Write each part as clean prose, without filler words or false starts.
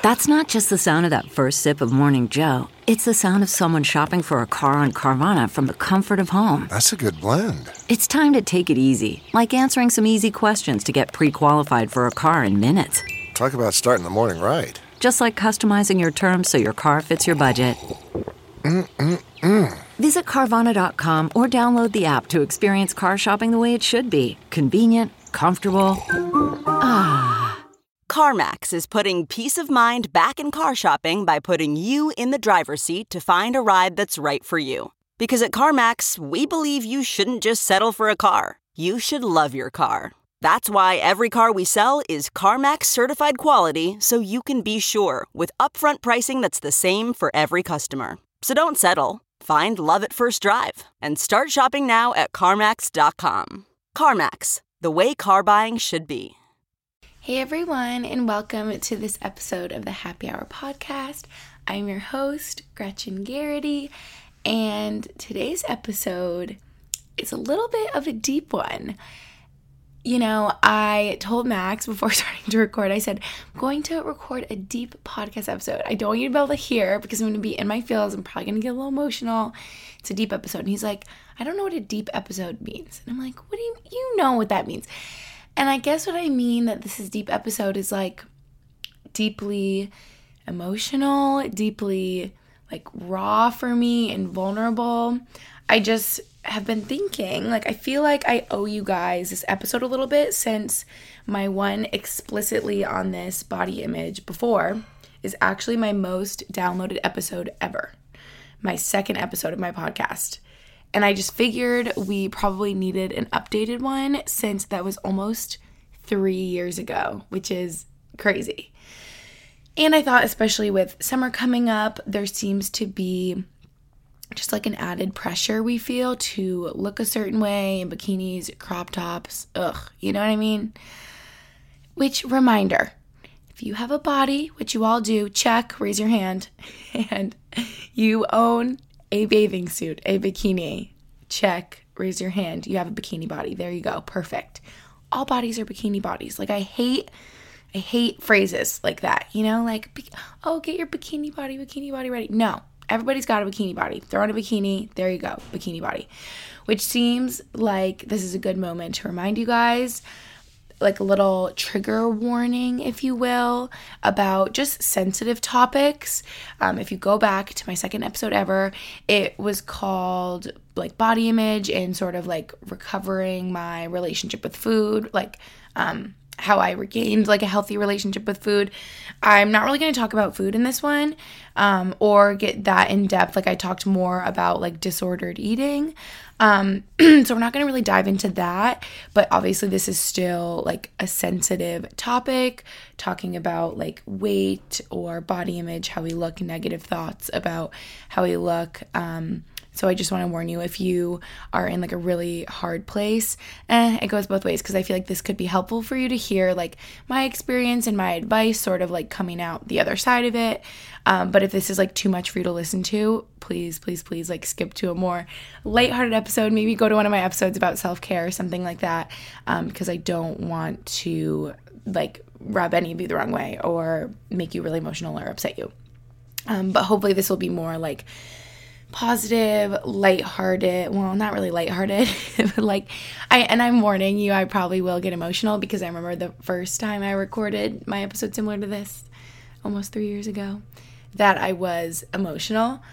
That's not just the sound of that first sip of Morning Joe. It's the sound of someone shopping for a car on Carvana from the comfort of home. That's a good blend. It's time to take it easy, like answering some easy questions to get pre-qualified for a car in minutes. Talk about starting the morning right. Just like customizing your terms so your car fits your budget. Visit Carvana.com or download the app to experience car shopping the way it should be. Convenient, comfortable. CarMax is putting peace of mind back in car shopping by putting you in the driver's seat to find a ride that's right for you. Because at CarMax, we believe you shouldn't just settle for a car. You should love your car. That's why every car we sell is CarMax certified quality, so you can be sure with upfront pricing that's the same for every customer. So don't settle. Find love at first drive and start shopping now at CarMax.com. CarMax, the way car buying should be. Hey everyone, and welcome to this episode of the Happy Hour podcast. I'm your host, Gretchen Garrity, and today's episode is a little bit of a deep one. You know, I told Max before starting to record, I said, I'm going to record a deep podcast episode. I don't want you to be able to hear because I'm going to be in my feels. I'm probably going to get a little emotional. It's a deep episode. And he's like, I don't know what a deep episode means. And I'm like, what do you know what that means? And I guess what I mean that this is deep episode is like deeply emotional, deeply like raw for me and vulnerable. I just have been thinking, like, I feel like I owe you guys this episode a little bit since my one explicitly on this body image before is actually my most downloaded episode ever. My second episode of my podcast. And I just figured we probably needed an updated one since that was almost 3 years ago, which is crazy. And I thought, especially with summer coming up, there seems to be just like an added pressure we feel to look a certain way in bikinis, crop tops, you know what I mean? Which, reminder, if you have a body, which you all do, check, raise your hand, and you own a bathing suit, a bikini, check, raise your hand. You have a bikini body. There you go. Perfect. All bodies are bikini bodies. Like, I hate phrases like that, you know, like, oh, get your bikini body ready. No, everybody's got a bikini body. Throw in a bikini. There you go. Bikini body, which seems like this is a good moment to remind you guys, like a little trigger warning, if you will, about just sensitive topics. If you go back to my second episode ever, it was called like body image and sort of like recovering my relationship with food, like how I regained like a healthy relationship with food. I'm not really going to talk about food in this one or get that in depth. Like I talked more about like disordered eating. So we're not going to really dive into that, but obviously this is still like a sensitive topic, talking about like weight or body image, how we look, negative thoughts about how we look. So I just want to warn you, if you are in like a really hard place, it goes both ways, because I feel like this could be helpful for you to hear like my experience and my advice sort of like coming out the other side of it. But if this is like too much for you to listen to, please like skip to a more lighthearted episode. Maybe go to one of my episodes about self-care or something like that, because I don't want to like rub any of you the wrong way or make you really emotional or upset you. But hopefully this will be more like positive, lighthearted, well, not really lighthearted, but like, I'm warning you, I probably will get emotional, because I remember the first time I recorded my episode similar to this, almost 3 years ago, that I was emotional.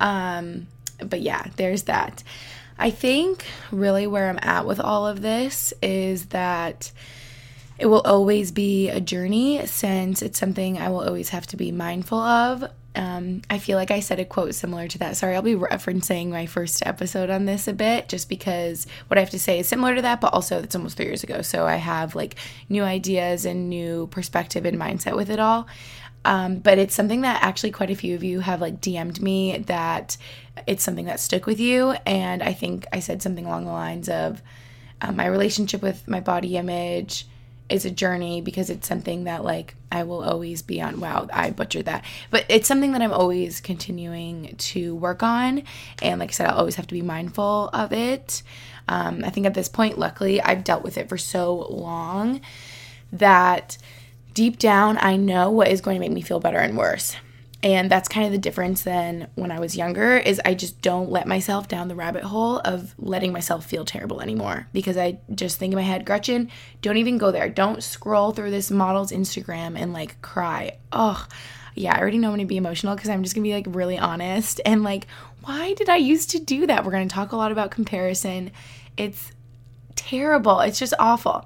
But yeah, there's that. I think really where I'm at with all of this is that it will always be a journey, since it's something I will always have to be mindful of. I feel like I said a quote similar to that. Sorry, I'll be referencing my first episode on this a bit, just because what I have to say is similar to that, but also it's almost 3 years ago. So I have like new ideas and new perspective and mindset with it all. But it's something that actually quite a few of you have like DM'd me that it's something that stuck with you. And I think I said something along the lines of my relationship with my body image is a journey, because it's something that like I will always be on. Wow, I butchered that. But it's something that I'm always continuing to work on. And like I said, I'll always have to be mindful of it. I think at this point, luckily, I've dealt with it for so long that deep down, I know what is going to make me feel better and worse. And that's kind of the difference than when I was younger, is I just don't let myself down the rabbit hole of letting myself feel terrible anymore, because I just think in my head, Gretchen, don't even go there. Don't scroll through this model's Instagram and like cry. Oh, yeah, I already know I'm going to be emotional because I'm just going to be like really honest. And like, why did I used to do that? We're going to talk a lot about comparison. It's terrible. It's just awful.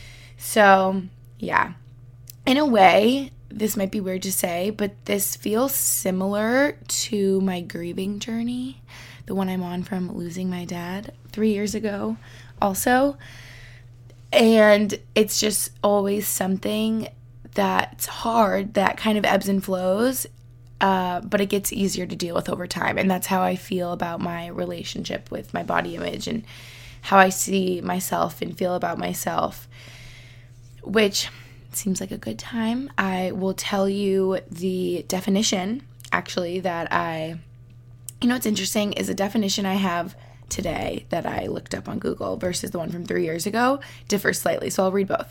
So yeah, in a way, this might be weird to say, but this feels similar to my grieving journey, the one I'm on from losing my dad 3 years ago also. And it's just always something that's hard, that kind of ebbs and flows, but it gets easier to deal with over time. And that's how I feel about my relationship with my body image and how I see myself and feel about myself, which seems like a good time. I will tell you the definition, actually, that what's interesting is the definition I have today that I looked up on Google versus the one from 3 years ago differs slightly, so I'll read both.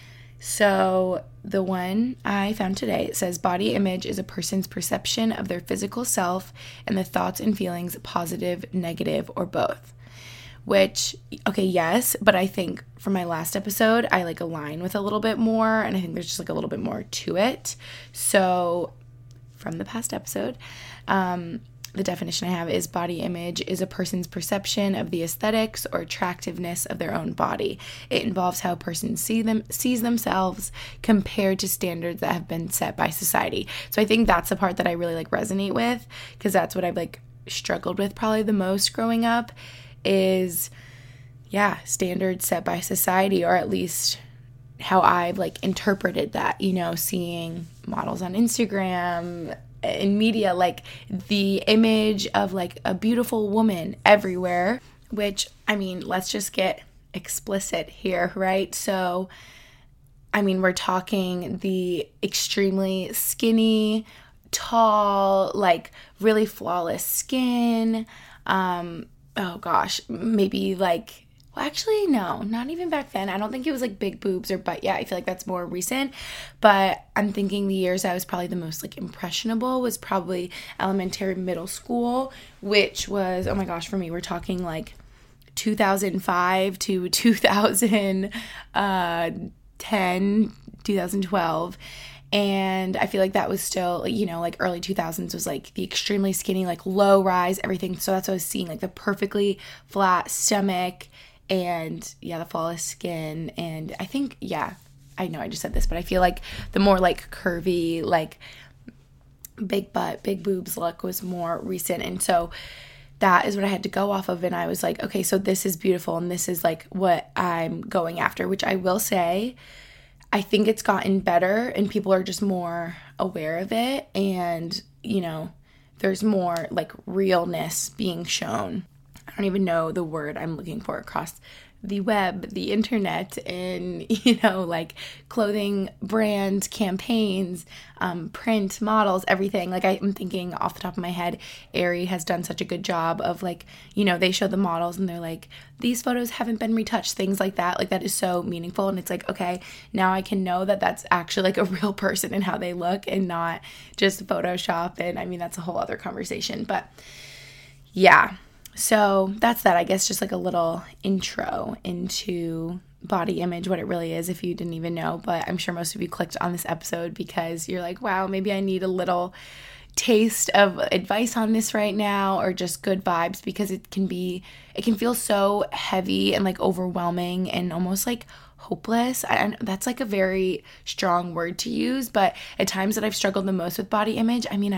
So the one I found today, it says body image is a person's perception of their physical self and the thoughts and feelings, positive, negative, or both. Which, okay, yes, but I think from my last episode, I like align with a little bit more, and I think there's just like a little bit more to it. So from the past episode, the definition I have is body image is a person's perception of the aesthetics or attractiveness of their own body. It involves how a person sees themselves compared to standards that have been set by society. So I think that's the part that I really like resonate with, because that's what I've like struggled with probably the most growing up. Is, standards set by society, or at least how I've like interpreted that, seeing models on Instagram, in media, like the image of like a beautiful woman everywhere, which, I mean, let's just get explicit here, right? So, I mean, we're talking the extremely skinny, tall, like really flawless skin, oh gosh, maybe like, well, actually, no, not even back then. I don't think it was like big boobs or butt. Yeah, I feel like that's more recent. But I'm thinking the years I was probably the most like impressionable was probably elementary, middle school, which was, oh my gosh, for me, we're talking like 2005 to 2010, 2012. And I feel like that was still, like early 2000s was like the extremely skinny, like low rise, everything. So that's what I was seeing, like the perfectly flat stomach and the flawless skin. And I think, I know I just said this, but I feel like the more like curvy, like big butt, big boobs look was more recent. And so that is what I had to go off of. And I was like, okay, so this is beautiful. And this is like what I'm going after, which I will say, I think it's gotten better and people are just more aware of it, and there's more like realness being shown. I don't even know the word I'm looking for across the web, the internet, and like clothing brand campaigns, print models, everything. Like I'm thinking off the top of my head, Aerie has done such a good job of like, they show the models and they're like, these photos haven't been retouched, things like that. Like that is so meaningful. And it's like, okay, now I can know that that's actually like a real person and how they look and not just Photoshop. And I mean, that's a whole other conversation, but yeah. So that's that, I guess, just like a little intro into body image, what it really is, if you didn't even know. But I'm sure most of you clicked on this episode because you're like, wow, maybe I need a little taste of advice on this right now, or just good vibes, because it can feel so heavy and like overwhelming and almost like hopeless. That's like a very strong word to use, but at times that I've struggled the most with body image, I mean,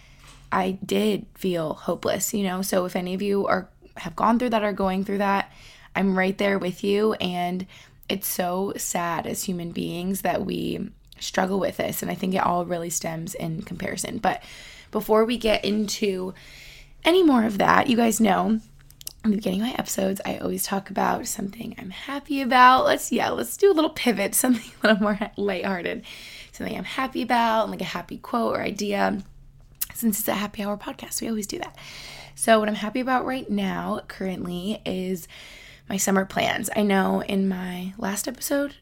I did feel hopeless, so if any of you have gone through that or going through that, I'm right there with you. And it's so sad as human beings that we struggle with this. And I think it all really stems in comparison. But before we get into any more of that, you guys know in the beginning of my episodes, I always talk about something I'm happy about. Let's do a little pivot, something a little more lighthearted, something I'm happy about, and like a happy quote or idea. Since it's a happy hour podcast, we always do that. So what I'm happy about right now, currently, is my summer plans. I know in my last episode,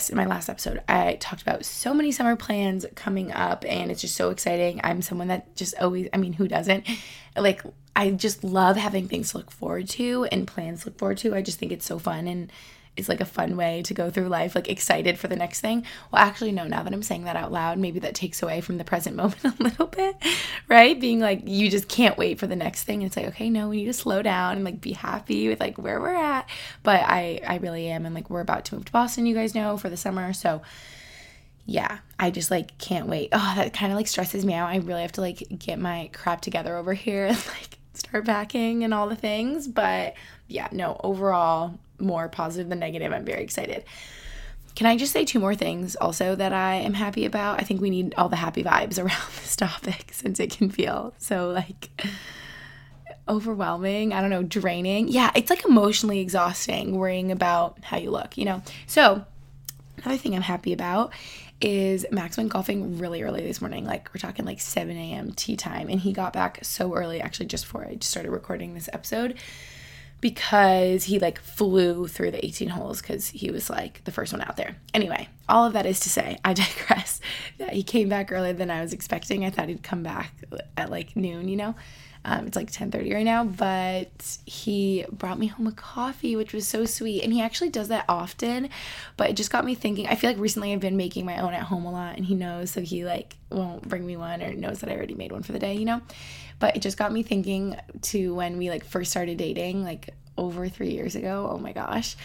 I talked about so many summer plans coming up, and it's just so exciting. I'm someone that just always, who doesn't? Like, I just love having things to look forward to and plans to look forward to. I just think it's so fun, and it's like a fun way to go through life, like excited for the next thing. Well, actually, no, now that I'm saying that out loud, maybe that takes away from the present moment a little bit, right? Being like, you just can't wait for the next thing. And it's like, okay, no, we need to slow down and like be happy with like where we're at. But I really am. And like, we're about to move to Boston, you guys know, for the summer. So yeah, I just like can't wait. Oh, that kind of like stresses me out. I really have to like get my crap together over here and like start packing and all the things. But yeah, no, overall, more positive than negative. I'm very excited. Can I just say 2 more things also that I am happy about? I think we need all the happy vibes around this topic since it can feel so like overwhelming, I don't know, draining. Yeah, it's like emotionally exhausting worrying about how you look, you know? So another thing I'm happy about is Max went golfing really early this morning. Like, we're talking like 7 a.m. tea time. And he got back so early, actually, just before I started recording this episode, because he like flew through the 18 holes because he was like the first one out there. Anyway, all of that is to say, I digress, that he came back earlier than I was expecting. I thought he'd come back at like noon, you know? It's like 10:30 right now, but he brought me home a coffee, which was so sweet. And he actually does that often, but it just got me thinking. I feel like recently I've been making my own at home a lot, and he knows, so he like won't bring me one or knows that I already made one for the day, you know? But it just got me thinking to when we like first started dating, like over 3 years ago. Oh my gosh.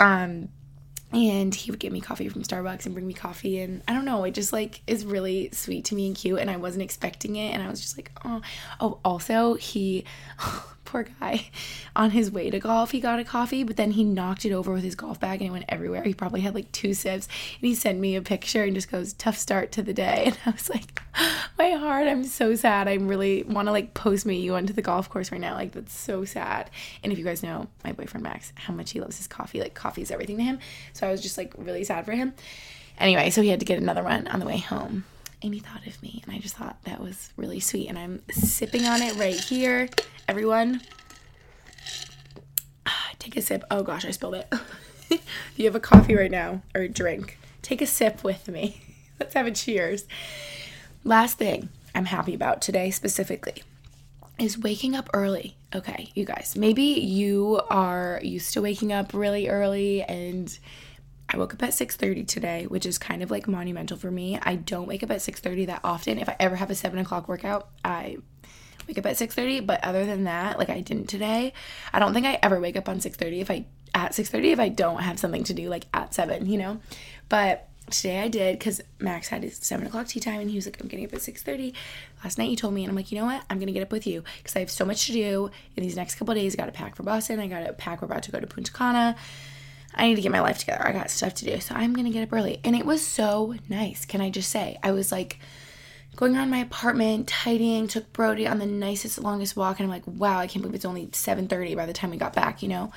And he would get me coffee from Starbucks and bring me coffee. And I don't know, it just like is really sweet to me and cute. And I wasn't expecting it. And I was just like, oh. Oh, also poor guy, on his way to golf, he got a coffee, but then he knocked it over with his golf bag and it went everywhere. He probably had like 2 sips, and he sent me a picture and just goes, tough start to the day. And I was like, my heart, I'm so sad. I really want to like Postmate you onto the golf course right now. Like, that's so sad. And if you guys know my boyfriend Max, how much he loves his coffee, like coffee is everything to him. So I was just like really sad for him. Anyway, so he had to get another one on the way home. And he thought of me, and I just thought that was really sweet. And I'm sipping on it right here. Everyone, take a sip. Oh gosh, I spilled it. If you have a coffee right now, or a drink, take a sip with me. Let's have a cheers. Last thing I'm happy about today specifically is waking up early. Okay, you guys, maybe you are used to waking up really early, and I woke up at 6:30 today, which is kind of like monumental for me. I don't wake up at 6:30 that often. If I ever have a 7 o'clock workout, I wake up at 6:30, but other than that, like I didn't today. I don't think I ever wake up on 6:30 if I don't have something to do like at 7, you know? But today I did, because Max had his 7 o'clock tea time, and he was like, I'm getting up at 6:30. Last night he told me, and I'm like, you know what? I'm going to get up with you, because I have so much to do in these next couple of days. I got to pack for Boston. I got to pack. We're about to go to Punta Cana. I need to get my life together. I got stuff to do. So I'm going to get up early. And it was so nice. Can I just say, I was like going around my apartment, tidying, took Brody on the nicest, longest walk. And I'm like, wow, I can't believe it's only 7:30 by the time we got back, you know?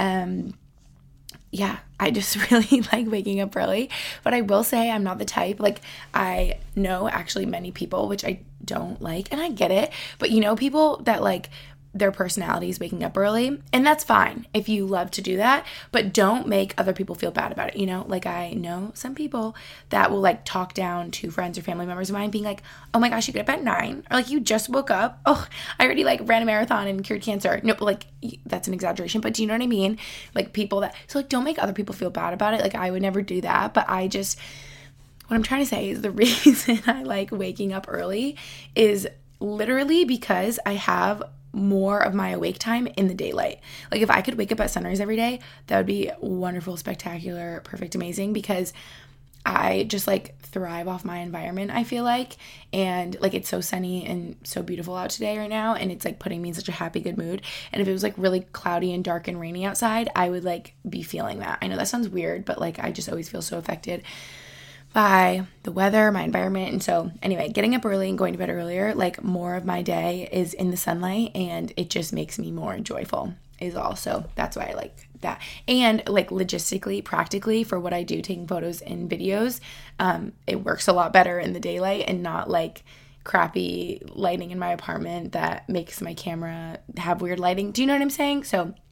Yeah, I just really like waking up early. But I will say I'm not the type. Like, I know actually many people, which I don't like, and I get it. But you know, people that like their personality is waking up early, and that's fine if you love to do that, but don't make other people feel bad about it, you know? Like, I know some people that will like talk down to friends or family members of mine being like, oh my gosh, you get up at 9, or like, you just woke up, oh, I already like ran a marathon and cured cancer. No, like, that's an exaggeration, but do you know what I mean? Like, people that, so like, don't make other people feel bad about it. Like, I would never do that, but I just, what I'm trying to say is the reason I like waking up early is literally because I have more of my awake time in the daylight. Like, if I could wake up at sunrise every day, that would be wonderful, spectacular, perfect, amazing, because I just like thrive off my environment, I feel like. And like, it's so sunny and so beautiful out today right now, and it's like putting me in such a happy, good mood. And if it was like really cloudy and dark and rainy outside, I would like be feeling that. I know that sounds weird, but like, I just always feel so affected by the weather, my environment. And so anyway, getting up early and going to bed earlier, like, more of my day is in the sunlight, and it just makes me more joyful is all. So that's why I like that. And like, logistically, practically, for what I do, taking photos and videos, it works a lot better in the daylight and not like crappy lighting in my apartment that makes my camera have weird lighting. Do you know what I'm saying? So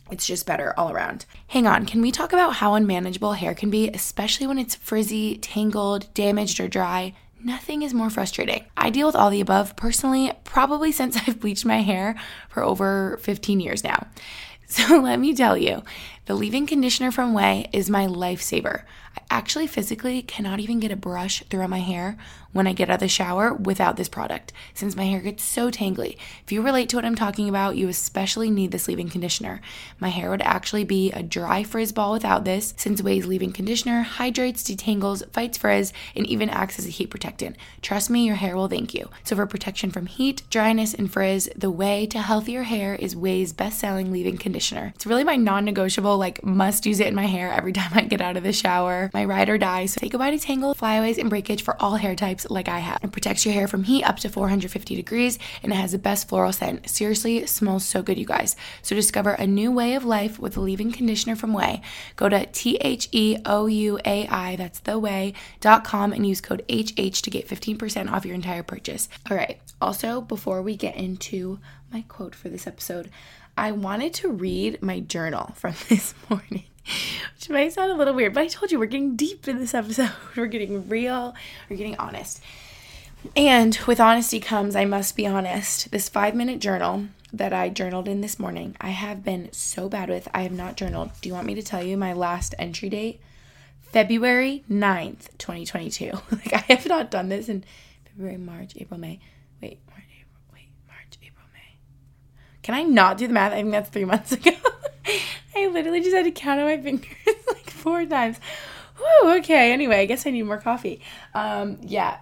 It's just better all around. Hang on, can we talk about how unmanageable hair can be, especially when it's frizzy, tangled, damaged, or dry? Nothing is more frustrating. I deal with all the above personally, probably since I've bleached my hair for over 15 years now. So let me tell you, the leave-in conditioner from OUAI is my lifesaver. I actually physically cannot even get a brush through my hair when I get out of the shower without this product, since my hair gets so tangly. If you relate to what I'm talking about, you especially need this leave-in conditioner. My hair would actually be a dry frizz ball without this, since OUAI's leave-in conditioner hydrates, detangles, fights frizz, and even acts as a heat protectant. Trust me, your hair will thank you. So for protection from heat, dryness, and frizz, the way to healthier hair is OUAI's best-selling leave-in conditioner. It's really my non-negotiable, must use it in my hair every time I get out of the shower. My ride or die. So say goodbye to tangle, flyaways, and breakage for all hair types like I have. It protects your hair from heat up to 450 degrees, and it has the best floral scent. Seriously, it smells so good, you guys. So discover a new way of life with a leave-in conditioner from OUAI. Go to THEOUAI, that's theouai.com, and use code HH to get 15% off your entire purchase. All right. Also, before we get into my quote for this episode, I wanted to read my journal from this morning, which might sound a little weird, but I told you we're getting deep in this episode. We're getting real. We're getting honest. And with honesty comes, I must be honest, this 5-minute journal that I journaled in this morning, I have been so bad with. I have not journaled. Do you want me to tell you my last entry date? February 9th, 2022. I have not done this in February, March, April, May. March, April, May. Can I not do the math? I think that's 3 months ago. I literally just had to count on my fingers 4 times. Whew, okay, anyway, I guess I need more coffee. Yeah.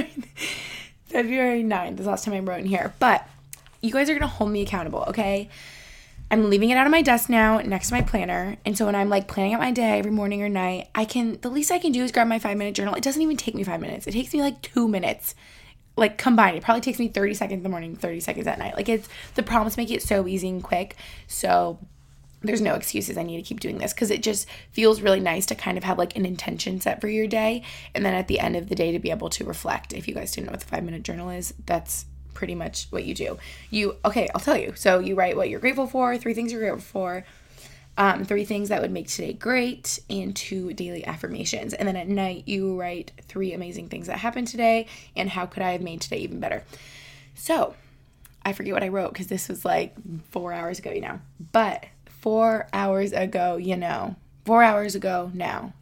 February 9th is the last time I wrote in here. But you guys are going to hold me accountable, okay? I'm leaving it out on my desk now next to my planner. And so when I'm planning out my day every morning or night, the least I can do is grab my 5-minute journal. It doesn't even take me 5 minutes. It takes me 2 minutes. Combined, it probably takes me 30 seconds in the morning, 30 seconds at night. The prompts make it so easy and quick. So there's no excuses. I need to keep doing this because it just feels really nice to kind of have an intention set for your day. And then at the end of the day to be able to reflect. If you guys didn't know what the 5-minute journal is, that's pretty much what you do. Okay, I'll tell you. So you write what you're grateful for, 3 things you're grateful for, 3 things that would make today great, and 2 daily affirmations. And then at night, you write 3 amazing things that happened today and how could I have made today even better. So I forget what I wrote because this was 4 hours ago, But 4 hours ago, 4 hours ago now,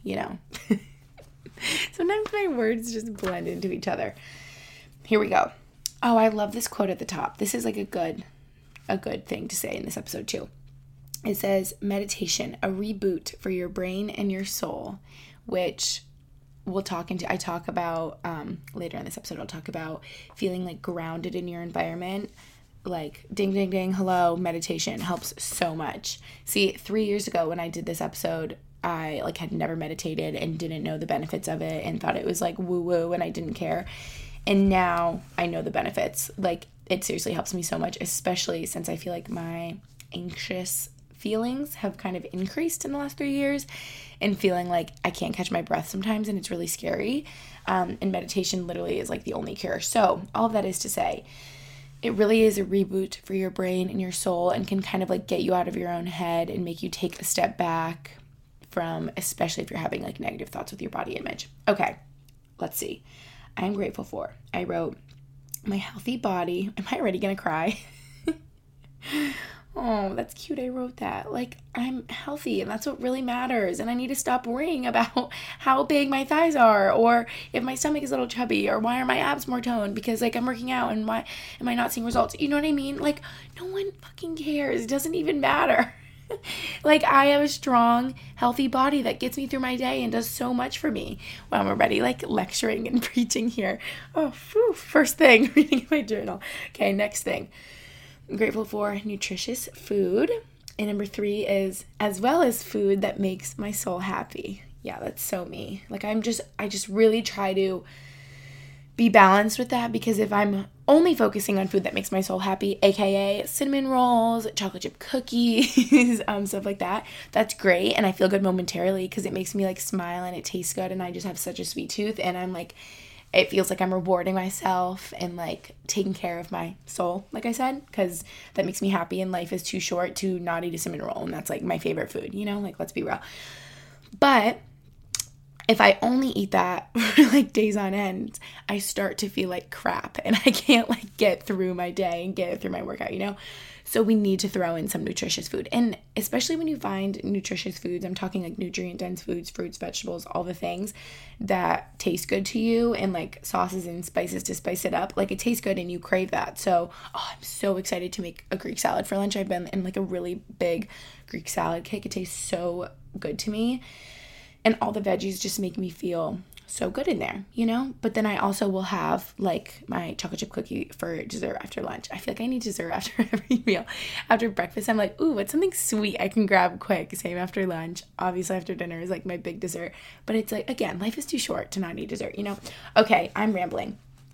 Sometimes my words just blend into each other. Here we go. Oh, I love this quote at the top. This is a good thing to say in this episode too. It says, meditation, a reboot for your brain and your soul, which I talk about later in this episode. I'll talk about feeling grounded in your environment. Ding, ding, ding, hello, meditation helps so much. See, 3 years ago when I did this episode, I had never meditated and didn't know the benefits of it and thought it was woo-woo and I didn't care. And now I know the benefits. It seriously helps me so much, especially since I feel my anxious feelings have kind of increased in the last 3 years and feeling I can't catch my breath sometimes and it's really scary. And meditation literally is the only cure. So all of that is to say, it really is a reboot for your brain and your soul and can kind of get you out of your own head and make you take a step back from, especially if you're having negative thoughts with your body image. Okay, let's see. I'm grateful for. I wrote my healthy body. Am I already going to cry? Oh, that's cute. I wrote that. I'm healthy and that's what really matters. And I need to stop worrying about how big my thighs are or if my stomach is a little chubby or why are my abs more toned because I'm working out and why am I not seeing results? You know what I mean? No one fucking cares. It doesn't even matter. I have a strong, healthy body that gets me through my day and does so much for me. Wow, I'm already lecturing and preaching here. Oh, first thing, reading my journal. Okay, next thing. I'm grateful for nutritious food. And number 3 is as well as food that makes my soul happy. Yeah, that's so me. I just really try to be balanced with that because if I'm only focusing on food that makes my soul happy, aka cinnamon rolls, chocolate chip cookies, stuff like that, that's great. And I feel good momentarily because it makes me smile and it tastes good and I just have such a sweet tooth and I'm it feels like I'm rewarding myself and like taking care of my soul, like I said, because that makes me happy, and life is too short to not eat a cinnamon roll, and that's like my favorite food, you know, like let's be real. But if I only eat that for like days on end, I start to feel like crap and I can't like get through my day and get through my workout, you know? So we need to throw in some nutritious food. And especially when you find nutritious foods, I'm talking like nutrient-dense foods, fruits, vegetables, all the things that taste good to you, and like sauces and spices to spice it up. Like it tastes good and you crave that. So, I'm so excited to make a Greek salad for lunch. I've been in like a really big Greek salad kick. It tastes so good to me. And all the veggies just make me feel so good in there, you know? But then I also will have like my chocolate chip cookie for dessert after lunch. I feel like I need dessert after every meal. After breakfast, I'm like, ooh, what's something sweet I can grab quick? Same after lunch. Obviously after dinner is like my big dessert. But it's like, again, life is too short to not eat dessert, you know? Okay, I'm rambling.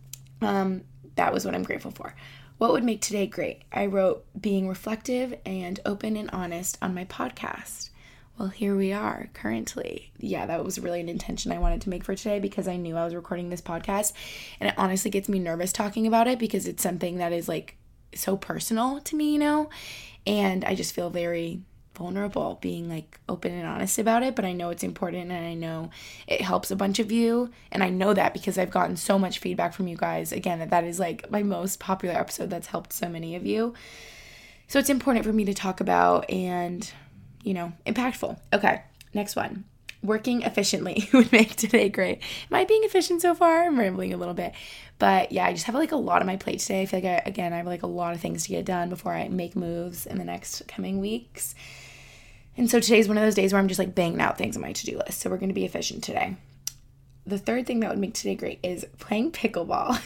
That was what I'm grateful for. What would make today great? I wrote being reflective and open and honest on my podcast. Well, here we are currently. Yeah, that was really an intention I wanted to make for today because I knew I was recording this podcast, and it honestly gets me nervous talking about it because it's something that is like so personal to me, you know, and I just feel very vulnerable being like open and honest about it, but I know it's important and I know it helps a bunch of you, and I know that because I've gotten so much feedback from you guys, again, that is like my most popular episode that's helped so many of you. So it's important for me to talk about and, you know, impactful. Okay, next one. Working efficiently would make today great. Am I being efficient so far? I'm rambling a little bit. But yeah, I just have like a lot on my plate today. I feel like I have like a lot of things to get done before I make moves in the next coming weeks. And so today's one of those days where I'm just like banging out things on my to-do list. So we're going to be efficient today. The third thing that would make today great is playing pickleball.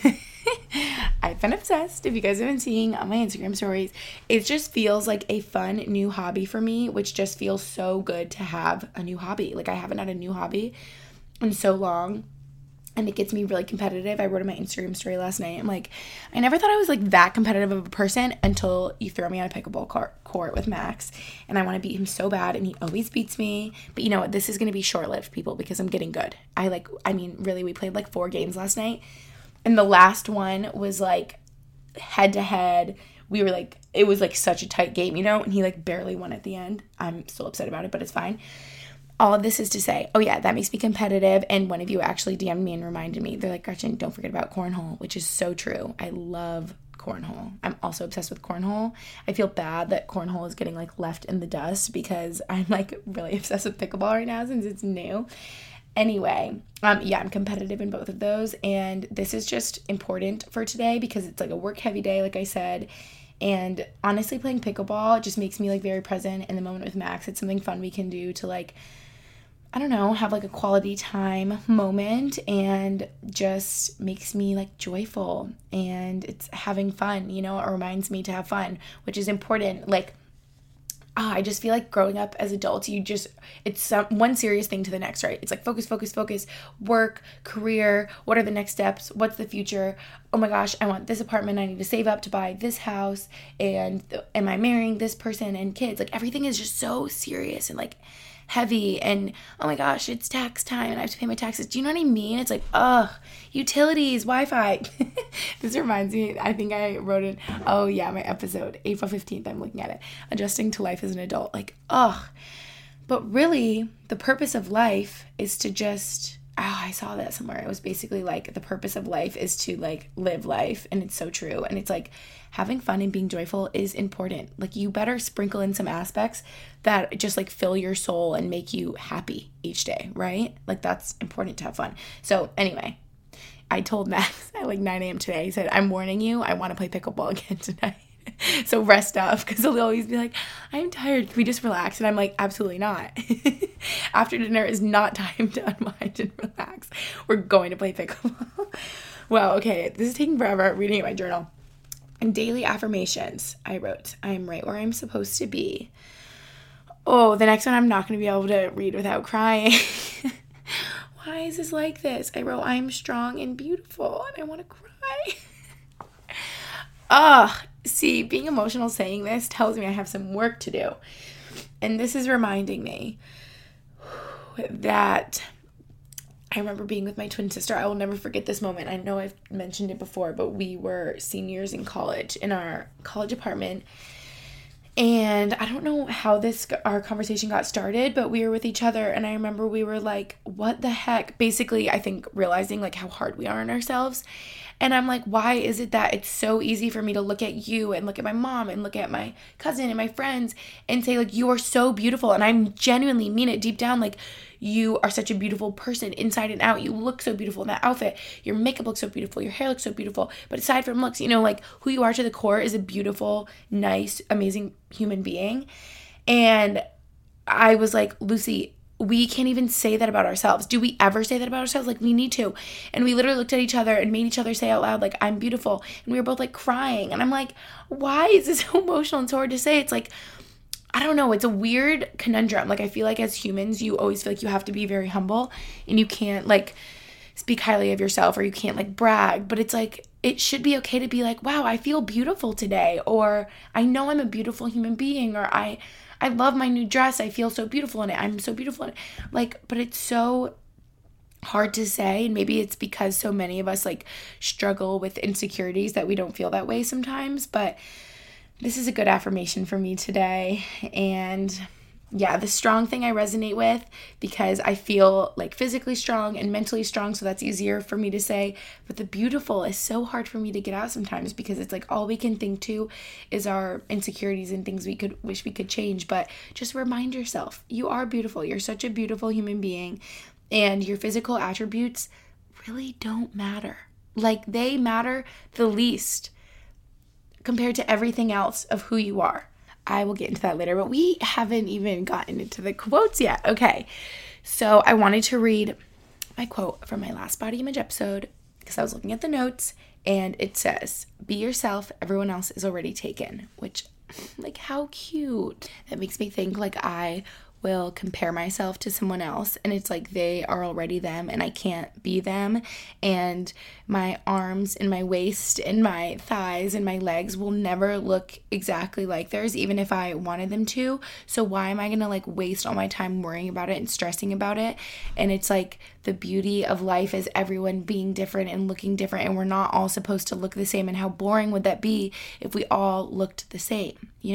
I've been obsessed. If you guys have been seeing on my Instagram stories, it just feels like a fun new hobby for me, which just feels so good to have a new hobby. Like I haven't had a new hobby in so long, and it gets me really competitive. I wrote in my Instagram story last night, I'm like, I never thought I was like that competitive of a person until you throw me on a pickleball court with Max, and I want to beat him so bad, and he always beats me. But you know what? This is going to be short-lived, people, because I'm getting good. Really, we played like 4 games last night, and the last one was like head-to-head. We were like, it was like such a tight game, you know, and he like barely won at the end. I'm still upset about it, but it's fine. All of this is to say, oh yeah, that makes me competitive. And one of you actually DM'd me and reminded me. They're like, Gretchen, don't forget about cornhole, which is so true. I love cornhole. I'm also obsessed with cornhole. I feel bad that cornhole is getting like left in the dust because I'm like really obsessed with pickleball right now since it's new. Anyway, I'm competitive in both of those. And this is just important for today because it's like a work heavy day, like I said. And honestly, playing pickleball just makes me like very present in the moment with Max. It's something fun we can do to like, I don't know, have like a quality time moment, and just makes me like joyful, and it's having fun, you know, it reminds me to have fun, which is important. Like, I just feel like growing up as adults, it's one serious thing to the next, right? It's like focus, work, career, what are the next steps? What's the future? Oh my gosh, I want this apartment. I need to save up to buy this house. And am I marrying this person and kids? Like everything is just so serious and like heavy, and oh my gosh, it's tax time and I have to pay my taxes. Do you know what I mean? It's like, utilities, Wi-Fi. This reminds me, I think I wrote it, my episode, April 15th, I'm looking at it, adjusting to life as an adult. Like, but really the purpose of life is to just, I saw that somewhere. It was basically like the purpose of life is to like live life, and it's so true. And it's like having fun and being joyful is important. Like you better sprinkle in some aspects that just like fill your soul and make you happy each day, right? Like that's important to have fun. So anyway, I told Max at like 9 a.m. today, I said, I'm warning you, I want to play pickleball again tonight. So rest up, because he'll always be like, I'm tired, can we just relax? And I'm like, absolutely not. After dinner is not time to unwind and relax. We're going to play pickleball. Wow, okay, this is taking forever reading my journal. And daily affirmations, I wrote, I am right where I'm supposed to be. Oh, the next one I'm not going to be able to read without crying. Why is this like this? I wrote, I'm strong and beautiful, and I want to cry. See, being emotional saying this tells me I have some work to do. And this is reminding me that I remember being with my twin sister. I will never forget this moment. I know I've mentioned it before, but we were seniors in college in our college apartment. And I don't know how our conversation got started, but we were with each other. And I remember we were like, what the heck? Basically, I think realizing like how hard we are on ourselves. And I'm like, why is it that it's so easy for me to look at you and look at my mom and look at my cousin and my friends and say like, you are so beautiful. And I genuinely mean it deep down. Like, you are such a beautiful person inside and out. You look so beautiful in that outfit. Your makeup looks so beautiful. Your hair looks so beautiful. But aside from looks, like who you are to the core is a beautiful, nice, amazing human being. And I was like, Lucy, we can't even say that about ourselves. Do we ever say that about ourselves? Like, we need to. And we literally looked at each other and made each other say out loud, like, I'm beautiful. And we were both like crying. And I'm like, why is this so emotional and so hard to say? It's like, I don't know. It's a weird conundrum. Like, I feel like as humans, you always feel like you have to be very humble and you can't like speak highly of yourself, or you can't like brag. But it's like, it should be okay to be like, wow, I feel beautiful today. Or I know I'm a beautiful human being. Or I love my new dress. I feel so beautiful in it. I'm so beautiful in it. Like, but it's so hard to say. And maybe it's because so many of us like struggle with insecurities that we don't feel that way sometimes. But this is a good affirmation for me today. And yeah, the strong thing I resonate with because I feel like physically strong and mentally strong. So that's easier for me to say. But the beautiful is so hard for me to get out sometimes because it's like all we can think to is our insecurities and things we could wish we could change. But just remind yourself, you are beautiful. You're such a beautiful human being. And your physical attributes really don't matter. Like, they matter the least compared to everything else of who you are. I will get into that later, but we haven't even gotten into the quotes yet. Okay, so I wanted to read my quote from my last body image episode because I was looking at the notes, and it says, be yourself, everyone else is already taken, which, like, how cute. That makes me think, like, I will compare myself to someone else, and it's like they are already them and I can't be them, and my arms and my waist and my thighs and my legs will never look exactly like theirs, even if I wanted them to. So why am I gonna like waste all my time worrying about it and stressing about it? And it's like the beauty of life is everyone being different and looking different, and we're not all supposed to look the same. And how boring would that be if we all looked the same,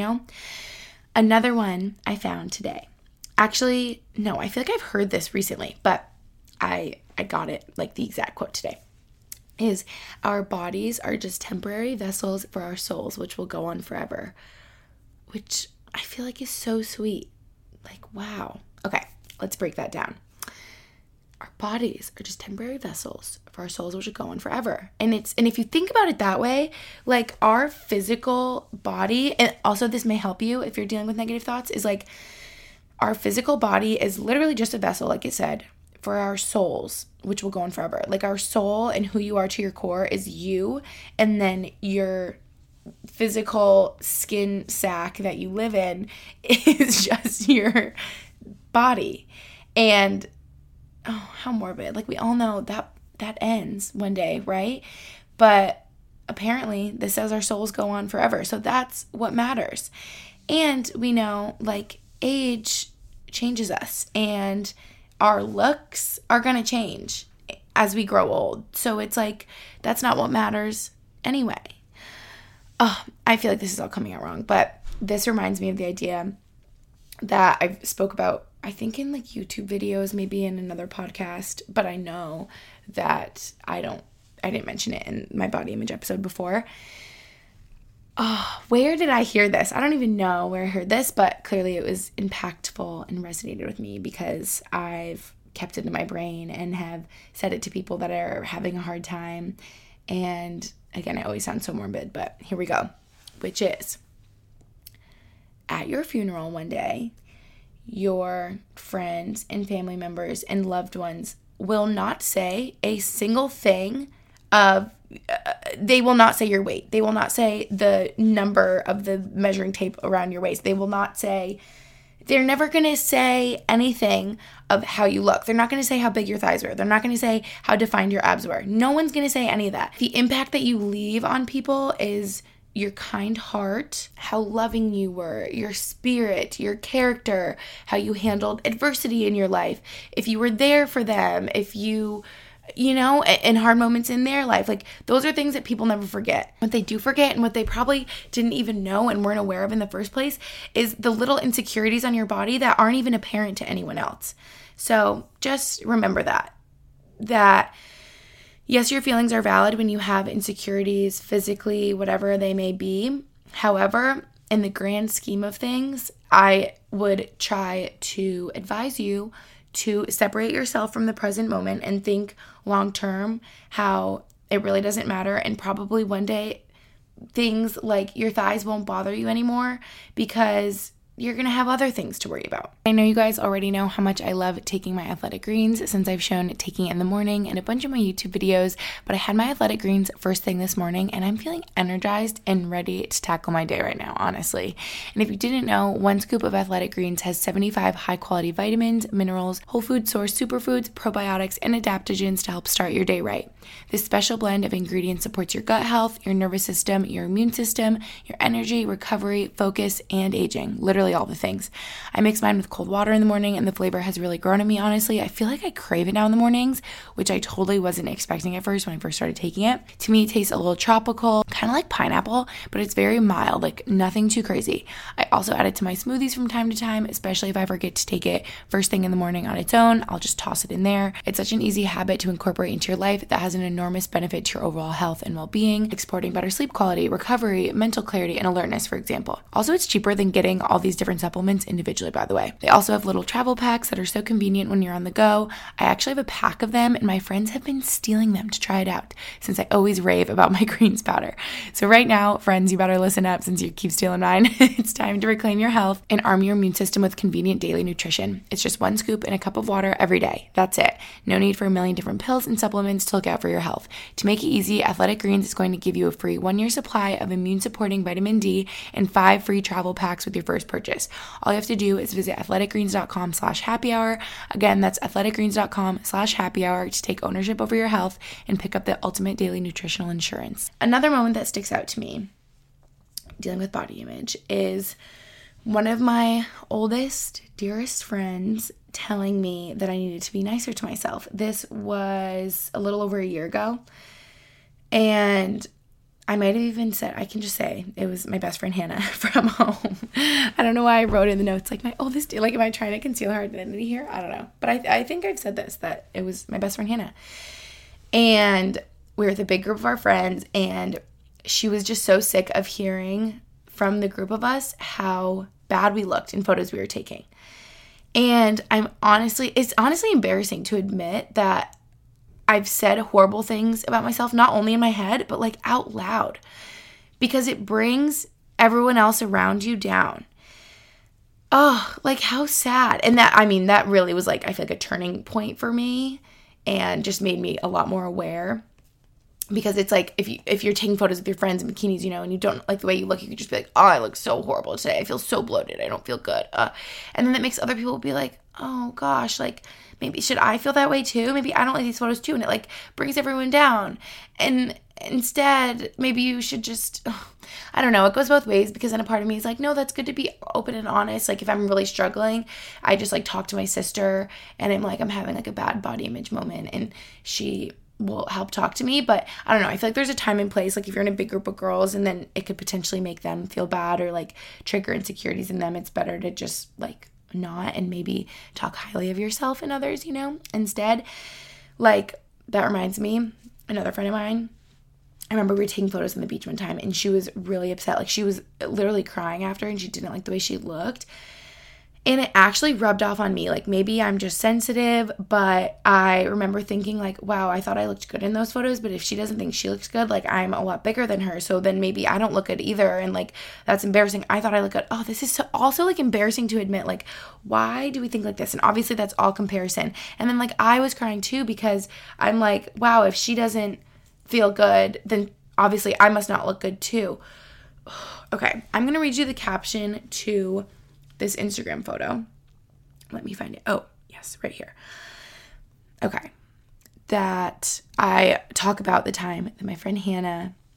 Another one I found today. Actually, no, I feel like I've heard this recently, but I got it, like the exact quote today, is our bodies are just temporary vessels for our souls, which will go on forever, which I feel like is so sweet. Like, wow. Okay, let's break that down. Our bodies are just temporary vessels for our souls, which will go on forever. And if you think about it that way, like our physical body, and also this may help you if you're dealing with negative thoughts, is like, our physical body is literally just a vessel, like it said, for our souls, which will go on forever. Like, our soul and who you are to your core is you, and then your physical skin sack that you live in is just your body. And, oh, how morbid. Like, we all know that ends one day, right? But apparently this says our souls go on forever. So that's what matters. And we know, like, age changes us, and our looks are going to change as we grow old. So it's like, that's not what matters anyway. Oh, I feel like this is all coming out wrong, but this reminds me of the idea that I spoke about, I think in like YouTube videos, maybe in another podcast, but I know that I didn't mention it in my body image episode before. Oh, where did I hear this? I don't even know where I heard this, but clearly it was impactful and resonated with me because I've kept it in my brain and have said it to people that are having a hard time. And again, I always sound so morbid, but here we go, which is, at your funeral one day, your friends and family members and loved ones will not say a single thing of they will not say your weight. They will not say the number of the measuring tape around your waist. They will not say, they're never going to say anything of how you look. They're not going to say how big your thighs were. They're not going to say how defined your abs were. No one's going to say any of that. The impact that you leave on people is your kind heart, how loving you were, your spirit, your character, how you handled adversity in your life, if you were there for them, if you know, in hard moments in their life. Like, those are things that people never forget. What they do forget, and what they probably didn't even know and weren't aware of in the first place, is the little insecurities on your body that aren't even apparent to anyone else. So just remember that yes, your feelings are valid when you have insecurities physically, whatever they may be. However, in the grand scheme of things, I would try to advise you to separate yourself from the present moment and think long term how it really doesn't matter, and probably one day things like your thighs won't bother you anymore because you're going to have other things to worry about. I know you guys already know how much I love taking my athletic greens, since I've shown taking it in the morning in a bunch of my YouTube videos, but I had my athletic greens first thing this morning and I'm feeling energized and ready to tackle my day right now, honestly. And if you didn't know, 1 scoop of athletic greens has 75 high quality vitamins, minerals, whole food source superfoods, probiotics, and adaptogens to help start your day right. This special blend of ingredients supports your gut health, your nervous system, your immune system, your energy, recovery, focus, and aging. Literally all the things. I mix mine with cold water in the morning and the flavor has really grown on me, honestly. I feel like I crave it now in the mornings, which I totally wasn't expecting at first when I first started taking it. To me, it tastes a little tropical, kind of like pineapple, but it's very mild, like nothing too crazy. I also add it to my smoothies from time to time, especially if I forget to take it first thing in the morning on its own. I'll just toss it in there. It's such an easy habit to incorporate into your life that has an enormous benefit to your overall health and well-being, like supporting better sleep quality, recovery, mental clarity, and alertness, for example. Also, it's cheaper than getting all these different supplements individually, by the way. They also have little travel packs that are so convenient when you're on the go. I actually have a pack of them, and my friends have been stealing them to try it out, since I always rave about my greens powder. So right now, friends, you better listen up since you keep stealing mine. It's time to reclaim your health and arm your immune system with convenient daily nutrition. It's just 1 scoop in a cup of water every day. That's it. No need for a million different pills and supplements to look out for your health. To make it easy, Athletic Greens is going to give you a free 1-year supply of immune-supporting vitamin D and 5 free travel packs with your first purchase. All you have to do is visit athleticgreens.com/happyhour. Again, that's athleticgreens.com/happyhour to take ownership over your health and pick up the ultimate daily nutritional insurance. Another moment that sticks out to me dealing with body image is one of my oldest, dearest friends telling me that I needed to be nicer to myself. This was a little over a year ago, and I might have even said, I can just say, it was my best friend Hannah from home. I don't know why I wrote in the notes, like, my oldest, like, am I trying to conceal her identity here? I don't know. But I think I've said this, that it was my best friend Hannah. And we were with a big group of our friends, and she was just so sick of hearing from the group of us how bad we looked in photos we were taking. And it's honestly embarrassing to admit that I've said horrible things about myself, not only in my head, but like out loud, because it brings everyone else around you down. Oh, like how sad. And that really was like, I feel like a turning point for me and just made me a lot more aware. Because it's like, if you're taking photos with your friends in bikinis, you know, and you don't like the way you look, you could just be like, oh, I look so horrible today. I feel so bloated. I don't feel good. And then that makes other people be like, oh gosh, like maybe should I feel that way too? Maybe I don't like these photos too. And it like brings everyone down. And instead, maybe you should just, I don't know. It goes both ways, because then a part of me is like, no, that's good to be open and honest. Like if I'm really struggling, I just like talk to my sister and I'm like, I'm having like a bad body image moment, and she will help talk to me. But I don't know, I feel like there's a time and place. Like if you're in a big group of girls and then it could potentially make them feel bad or like trigger insecurities in them, it's better to just like not, and maybe talk highly of yourself and others, you know, instead. Like that reminds me, another friend of mine, I remember we were taking photos on the beach one time, and she was really upset. Like she was literally crying after, and she didn't like the way she looked. And it actually rubbed off on me. Like maybe I'm just sensitive, but I remember thinking like, wow, I thought I looked good in those photos, but if she doesn't think she looks good, like I'm a lot bigger than her, so then maybe I don't look good either, and like that's embarrassing. I thought I looked good. Oh, this is so also like embarrassing to admit. Like, why do we think like this? And obviously that's all comparison. And then like I was crying too, because I'm like, wow, if she doesn't feel good, then obviously I must not look good too. Okay, I'm gonna read you the caption to this Instagram photo. Let me find it. Oh, yes, right here. Okay. That I talk about the time that my friend Hannah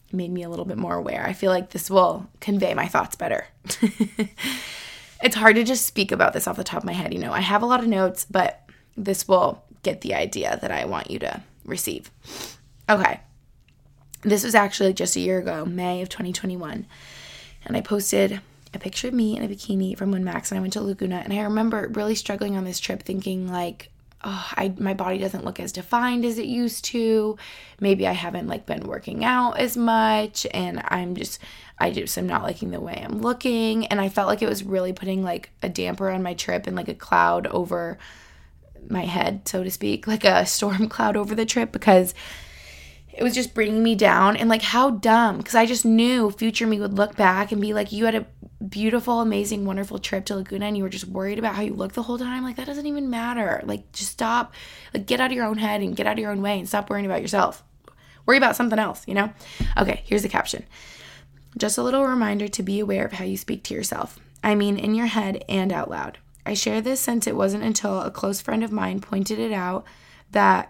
made me a little bit more aware. I feel like this will convey my thoughts better. It's hard to just speak about this off the top of my head. You know, I have a lot of notes, but this will get the idea that I want you to receive. Okay. This was actually just a year ago, May of 2021. And I posted a picture of me in a bikini from when Max and I went to Laguna. And I remember really struggling on this trip, thinking like, oh, my body doesn't look as defined as it used to. Maybe I haven't like been working out as much, and I just am not liking the way I'm looking. And I felt like it was really putting like a damper on my trip and like a cloud over my head, so to speak, like a storm cloud over the trip, because it was just bringing me down. And like, how dumb, because I just knew future me would look back and be like, you had a beautiful, amazing, wonderful trip to Laguna and you were just worried about how you look the whole time. Like, that doesn't even matter. Like, just stop, like, get out of your own head and get out of your own way and stop worrying about yourself. Worry about something else, you know? Okay, here's the caption. Just a little reminder to be aware of how you speak to yourself. I mean, in your head and out loud. I share this since it wasn't until a close friend of mine pointed it out that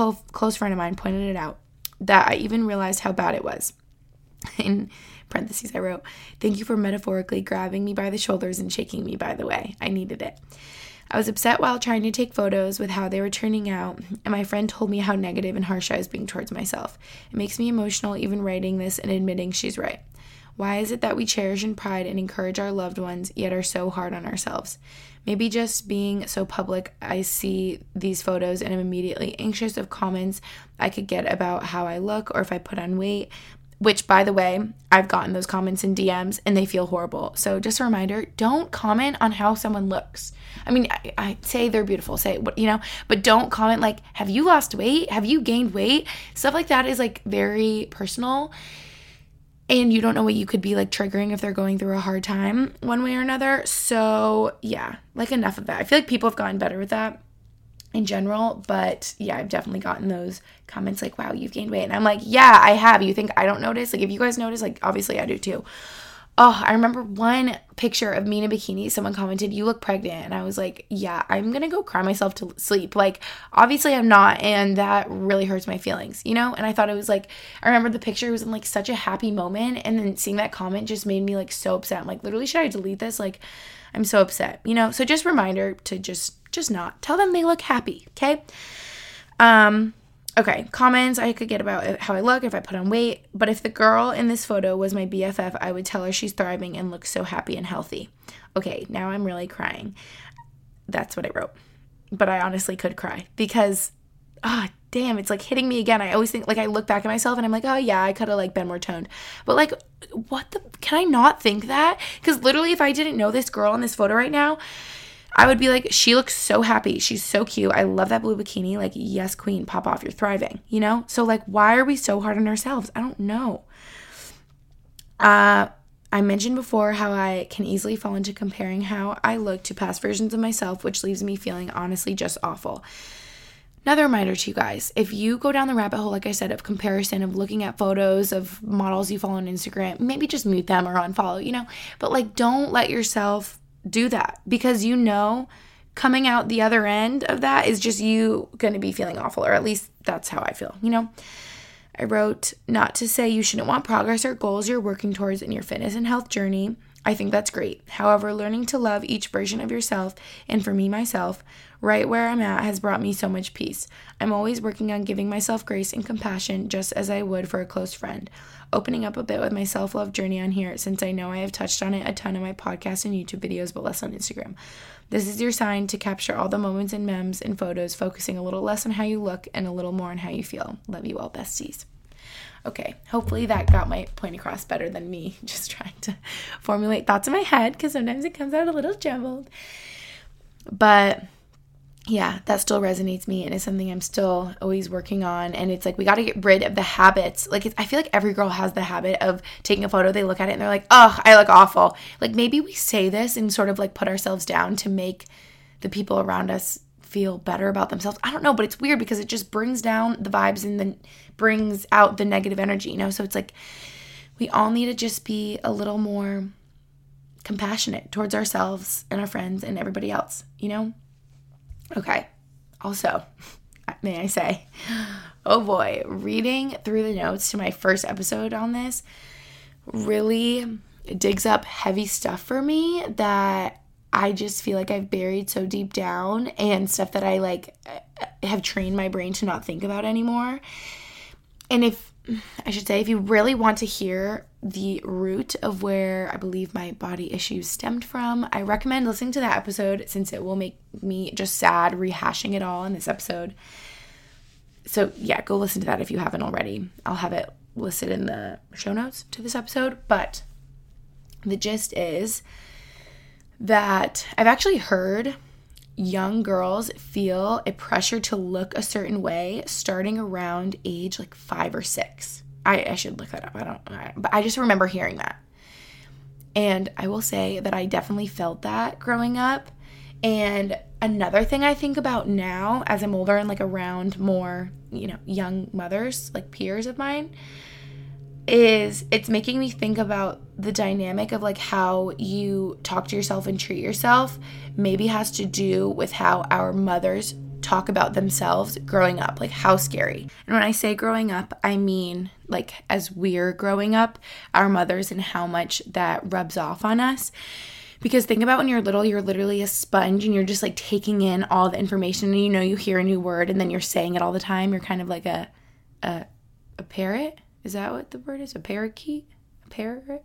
I even realized how bad it was. In parentheses, I wrote, "Thank you for metaphorically grabbing me by the shoulders and shaking me, by the way. I needed it." I was upset while trying to take photos with how they were turning out, and my friend told me how negative and harsh I was being towards myself. It makes me emotional even writing this and admitting she's right. Why is it that we cherish and pride and encourage our loved ones, yet are so hard on ourselves? Maybe just being so public, I see these photos and I'm immediately anxious of comments I could get about how I look or if I put on weight, which, by the way, I've gotten those comments in DMs and they feel horrible. So just a reminder, don't comment on how someone looks. I mean, I say they're beautiful, say what, you know, but don't comment like, have you lost weight? Have you gained weight? Stuff like that is like very personal. And you don't know what you could be like triggering if they're going through a hard time one way or another. So yeah, like enough of that. I feel like people have gotten better with that in general. But yeah, I've definitely gotten those comments like, wow, you've gained weight. And I'm like, yeah, I have. You think I don't notice? Like if you guys notice, like obviously I do too. Oh, I remember one picture of me in a bikini. Someone commented, "You look pregnant." And I was like, yeah, I'm going to go cry myself to sleep. Like, obviously I'm not. And that really hurts my feelings, you know? And I thought it was like, I remember the picture was in like such a happy moment. And then seeing that comment just made me like so upset. I'm like, literally, should I delete this? Like, I'm so upset, you know? So just reminder to just not. Tell them they look happy, okay? Okay, comments I could get about how I look if I put on weight, but if the girl in this photo was my BFF, I would tell her she's thriving and looks so happy and healthy. Okay, now I'm really crying. That's what I wrote. But I honestly could cry because, damn, it's like hitting me again. I always think, like, I look back at myself and I'm like, oh yeah, I could have like been more toned. But like, can I not think that? Because literally if I didn't know this girl in this photo right now, I would be like, she looks so happy. She's so cute. I love that blue bikini. Like, yes, queen, pop off. You're thriving, you know? So, like, why are we so hard on ourselves? I don't know. I mentioned before how I can easily fall into comparing how I look to past versions of myself, which leaves me feeling honestly just awful. Another reminder to you guys, if you go down the rabbit hole, like I said, of comparison, of looking at photos of models you follow on Instagram, maybe just mute them or unfollow, you know? But, like, don't let yourself do that, because you know coming out the other end of that is just you going to be feeling awful, or at least that's how I feel, you know? I wrote, not to say you shouldn't want progress or goals you're working towards in your fitness and health journey. I think that's great. However, learning to love each version of yourself, and for me, myself, right where I'm at has brought me so much peace. I'm always working on giving myself grace and compassion just as I would for a close friend. Opening up a bit with my self-love journey on here, since I know I have touched on it a ton in my podcast and YouTube videos, but less on Instagram. This is your sign to capture all the moments and memes and photos, focusing a little less on how you look and a little more on how you feel. Love you all, besties. Okay, hopefully that got my point across better than me just trying to formulate thoughts in my head, because sometimes it comes out a little jumbled. But yeah, that still resonates me and is something I'm still always working on. And it's like, we got to get rid of the habits. Like, I feel like every girl has the habit of taking a photo, they look at it and they're like, oh, I look awful. Like, maybe we say this and sort of like put ourselves down to make the people around us feel better about themselves. I don't know, but it's weird because it just brings down the vibes and then brings out the negative energy, you know? So it's like, we all need to just be a little more compassionate towards ourselves and our friends and everybody else, you know? Okay. Also, may I say, oh boy, reading through the notes to my first episode on this really digs up heavy stuff for me that I just feel like I've buried so deep down, and stuff that I like have trained my brain to not think about anymore. And if you really want to hear the root of where I believe my body issues stemmed from, I recommend listening to that episode, since it will make me just sad rehashing it all in this episode. So yeah, go listen to that if you haven't already. I'll have it listed in the show notes to this episode. But the gist is that I've actually heard young girls feel a pressure to look a certain way starting around age like 5 or 6. I should look that up. But I just remember hearing that. And I will say that I definitely felt that growing up. And another thing I think about now as I'm older and like around more, young mothers, like peers of mine, is it's making me think about the dynamic of like how you talk to yourself and treat yourself maybe has to do with how our mothers talk about themselves growing up, like how scary. And when I say growing up, I mean like as we're growing up, our mothers, and how much that rubs off on us. Because think about when you're little, you're literally a sponge and you're just like taking in all the information, and you hear a new word and then you're saying it all the time. You're kind of like a parrot. Is that what the word is? A parakeet? A parrot?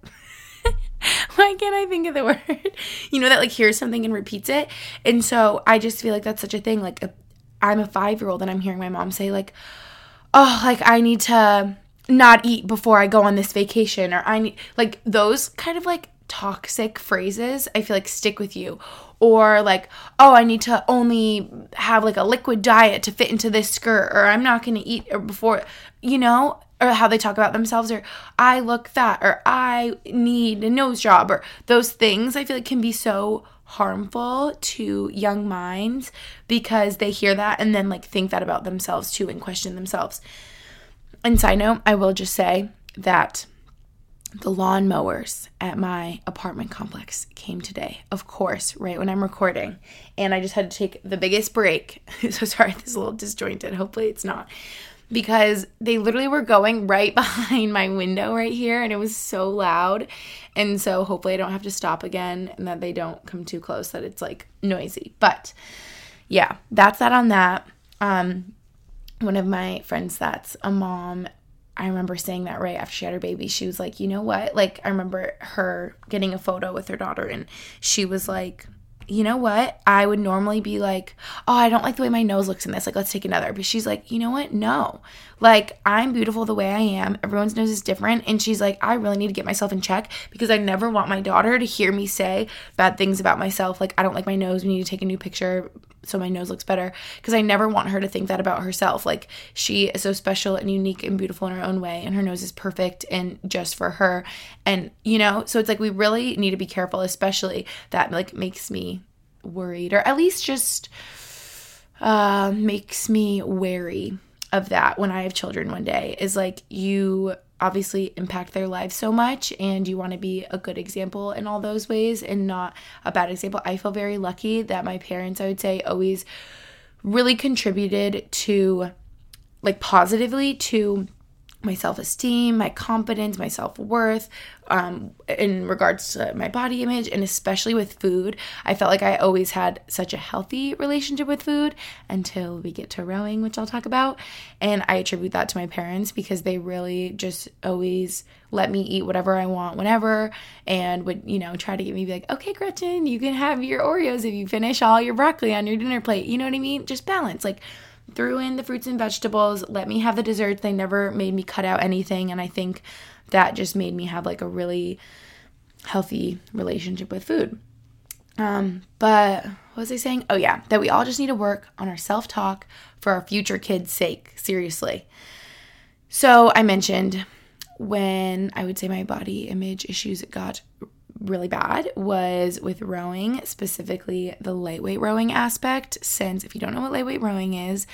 Why can't I think of the word? That like hears something and repeats it. And so I just feel like that's such a thing. Like I'm a 5-year-old and I'm hearing my mom say like, oh, like I need to not eat before I go on this vacation, or I need, like those kind of like toxic phrases I feel like stick with you. Or like, oh, I need to only have like a liquid diet to fit into this skirt, or I'm not going to eat before, or how they talk about themselves, or I look fat, or I need a nose job, or those things I feel like can be so harmful to young minds because they hear that and then like think that about themselves too and question themselves. And side note, I will just say that the lawnmowers at my apartment complex came today, of course, right when I'm recording. And I just had to take the biggest break. So sorry, this is a little disjointed. Hopefully it's not. Because they literally were going right behind my window right here, and it was so loud. And so hopefully I don't have to stop again, and that they don't come too close, that it's like noisy. But yeah, that's that on that. One of my friends that's a mom, I remember saying that right after she had her baby. She was like, you know what? Like, I remember her getting a photo with her daughter, and she was like, you know what? I would normally be like, oh, I don't like the way my nose looks in this. Like, let's take another. But she's like, you know what? No. Like, I'm beautiful the way I am. Everyone's nose is different. And she's like, I really need to get myself in check, because I never want my daughter to hear me say bad things about myself. Like, I don't like my nose. We need to take a new picture so my nose looks better, because I never want her to think that about herself. Like, she is so special and unique and beautiful in her own way, and her nose is perfect and just for her. And so it's like we really need to be careful, especially that like makes me worried, or at least just makes me wary of that when I have children one day, is like you obviously impact their lives so much, and you want to be a good example in all those ways and not a bad example. I feel very lucky that my parents, I would say, always really contributed to, like, positively to my self-esteem, my confidence, my self-worth, in regards to my body image, and especially with food. I felt like I always had such a healthy relationship with food until we get to rowing, which I'll talk about. And I attribute that to my parents, because they really just always let me eat whatever I want whenever, and would, try to get me to be like, okay, Gretchen, you can have your Oreos if you finish all your broccoli on your dinner plate. You know what I mean? Just balance. Like, threw in the fruits and vegetables, let me have the desserts. They never made me cut out anything. And I think that just made me have like a really healthy relationship with food. But what was I saying? Oh yeah, that we all just need to work on our self-talk for our future kids' sake. Seriously. So I mentioned when I would say my body image issues got really bad was with rowing, specifically the lightweight rowing aspect. Since if you don't know what lightweight rowing is,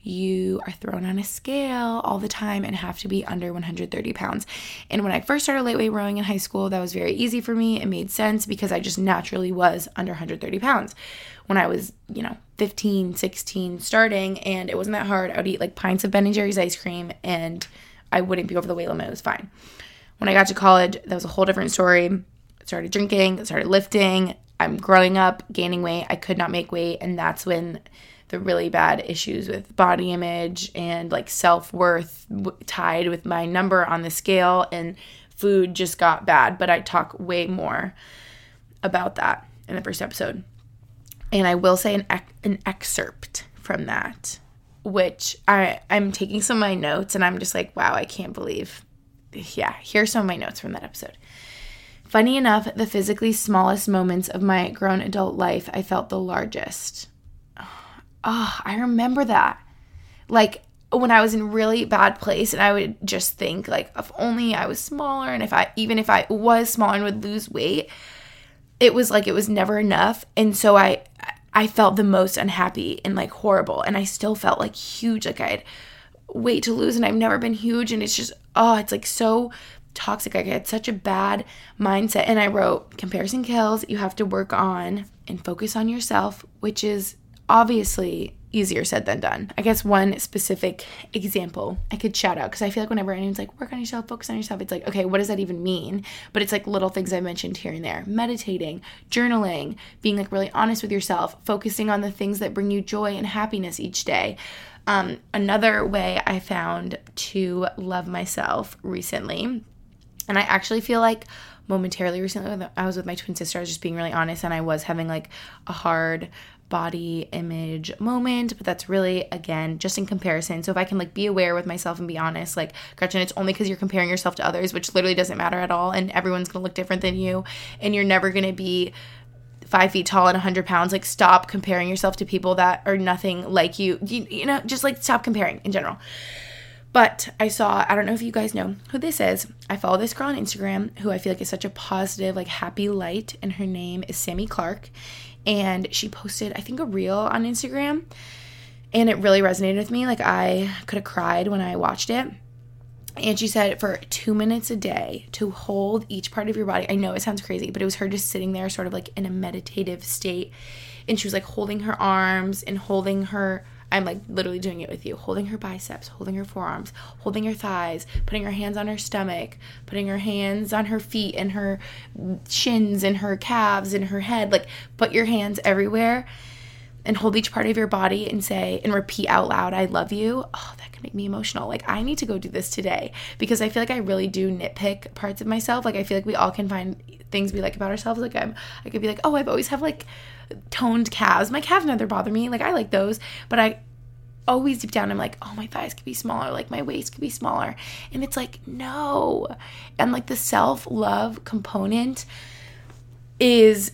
you are thrown on a scale all the time and have to be under 130 pounds. And when I first started lightweight rowing in high school, that was very easy for me. It made sense because I just naturally was under 130 pounds. When I was, 15, 16 starting, and it wasn't that hard, I would eat like pints of Ben & Jerry's ice cream and I wouldn't be over the weight limit. It was fine. When I got to college, that was a whole different story. I started drinking, started lifting. I'm growing up, gaining weight. I could not make weight. And that's when the really bad issues with body image and like self-worth tied with my number on the scale and food just got bad. But I talk way more about that in the first episode. And I will say an excerpt from that, which I'm taking some of my notes and I'm just like, wow, I can't believe. Yeah, here's some of my notes from that episode. Funny enough, the physically smallest moments of my grown adult life, I felt the largest. Oh, I remember that. Like when I was in really bad place and I would just think like, if only I was smaller, and if I was smaller and would lose weight, it was like it was never enough. And so I felt the most unhappy and like horrible. And I still felt like huge, like I had weight to lose and I've never been huge. And it's just, it's like so toxic. Like I had such a bad mindset. And I wrote, comparison kills. You have to work on and focus on yourself, which is obviously easier said than done. I guess one specific example I could shout out, because I feel like whenever anyone's like, work on yourself, focus on yourself, it's like, okay, what does that even mean? But it's like little things I mentioned here and there. Meditating, journaling, being like really honest with yourself, focusing on the things that bring you joy and happiness each day. Another way I found to love myself recently, and I actually feel like momentarily recently when I was with my twin sister, I was just being really honest, and I was having like a hard body image moment, but that's really, again, just in comparison. So if I can like be aware with myself and be honest, like, Gretchen, it's only because you're comparing yourself to others, which literally doesn't matter at all, and everyone's gonna look different than you, and you're never gonna be 5 feet tall and 100 pounds. Like, stop comparing yourself to people that are nothing like you. You know, just like stop comparing in general. But I don't know if you guys know who this is. I follow this girl on Instagram who I feel like is such a positive, like happy light, and her name is Sammy Clark. And she posted, I think, a reel on Instagram, and it really resonated with me. Like, I could have cried when I watched it. And she said for 2 minutes a day to hold each part of your body. I know it sounds crazy, but it was her just sitting there sort of like in a meditative state. And she was like holding her arms and holding her, I'm like literally doing it with you, holding her biceps, holding her forearms, holding her thighs, putting her hands on her stomach, putting her hands on her feet and her shins and her calves and her head. Like, put your hands everywhere and hold each part of your body and say and repeat out loud, I love you. Oh, that could make me emotional. Like, I need to go do this today because I feel like I really do nitpick parts of myself. Like, I feel like we all can find things we like about ourselves. Like, I could be like, oh, I've always have like toned calves. My calves never bother me. Like, I like those. But I always deep down, I'm like, oh, my thighs could be smaller. Like, my waist could be smaller. And it's like, no. And like the self-love component is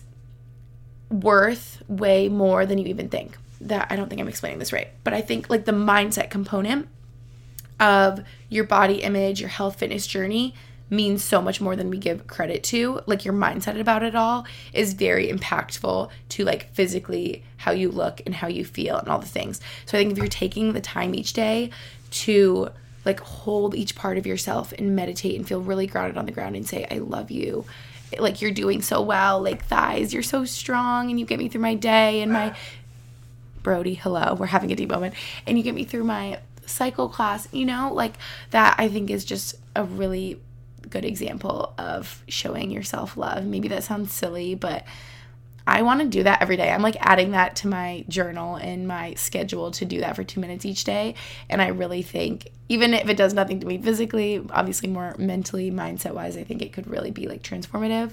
worth way more than you even think. That I don't think I'm explaining this right, but I think like the mindset component of your body image, your health fitness journey means so much more than we give credit to. Like, your mindset about it all is very impactful to like physically how you look and how you feel and all the things. So I think if you're taking the time each day to like hold each part of yourself and meditate and feel really grounded on the ground and say, I love you, like, you're doing so well, like, thighs, you're so strong and you get me through my day, and my Brody, hello, we're having a deep moment, and you get me through my cycle class, you know, like that. I think is just a really good example of showing yourself love. Maybe that sounds silly, but I want to do that every day. I'm like adding that to my journal and my schedule to do that for 2 minutes each day. And I really think, even if it does nothing to me physically, obviously more mentally, mindset wise, I think it could really be like transformative.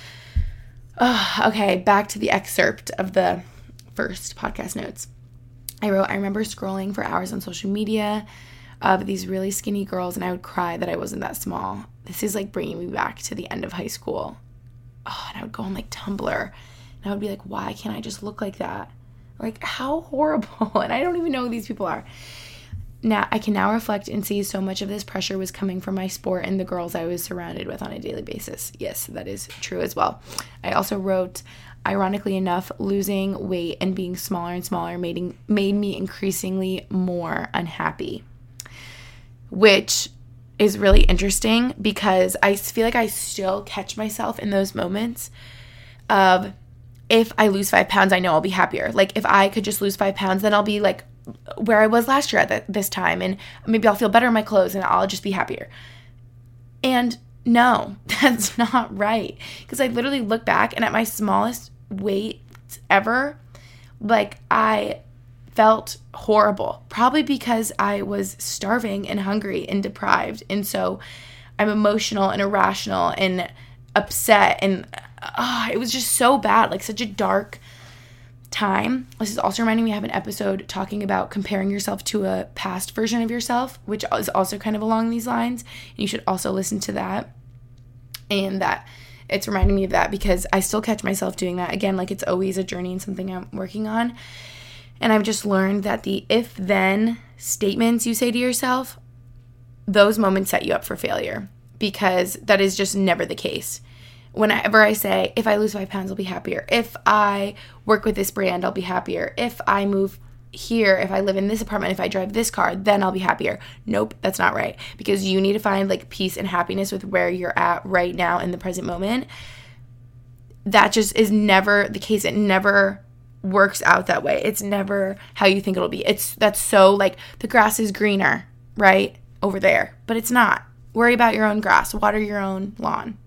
Okay, back to the excerpt of the first podcast notes. I wrote, I remember scrolling for hours on social media of these really skinny girls, and I would cry that I wasn't that small. This is like bringing me back to the end of high school. And I would go on like Tumblr, and I would be like, why can't I just look like that? Like, how horrible. And I don't even know who these people are. Now, I can now reflect and see so much of this pressure was coming from my sport and the girls I was surrounded with on a daily basis. Yes, that is true as well. I also wrote, ironically enough, losing weight and being smaller and smaller made me increasingly more unhappy, which is really interesting because I feel like I still catch myself in those moments of, if I lose 5 pounds, I know I'll be happier. Like if I could just lose 5 pounds, then I'll be like where I was last year at this time, and maybe I'll feel better in my clothes and I'll just be happier. And no, that's not right. Because I literally look back, and at my smallest weight ever, like I felt horrible, probably because I was starving and hungry and deprived. And so I'm emotional and irrational and upset, and it was just so bad, like such a dark time. This is also reminding me, I have an episode talking about comparing yourself to a past version of yourself, which is also kind of along these lines. And you should also listen to that. And that it's reminding me of that because I still catch myself doing that. Again, like it's always a journey and something I'm working on. And I've just learned that the if-then statements you say to yourself, those moments set you up for failure, because that is just never the case. Whenever I say, if I lose 5 pounds, I'll be happier. If I work with this brand, I'll be happier. If I move here, if I live in this apartment, if I drive this car, then I'll be happier. Nope, that's not right. Because you need to find like peace and happiness with where you're at right now in the present moment. That just is never the case. It never works out that way. It's never how you think it'll be. That's so like the grass is greener, right? Over there. But it's not. Worry about your own grass. Water your own lawn.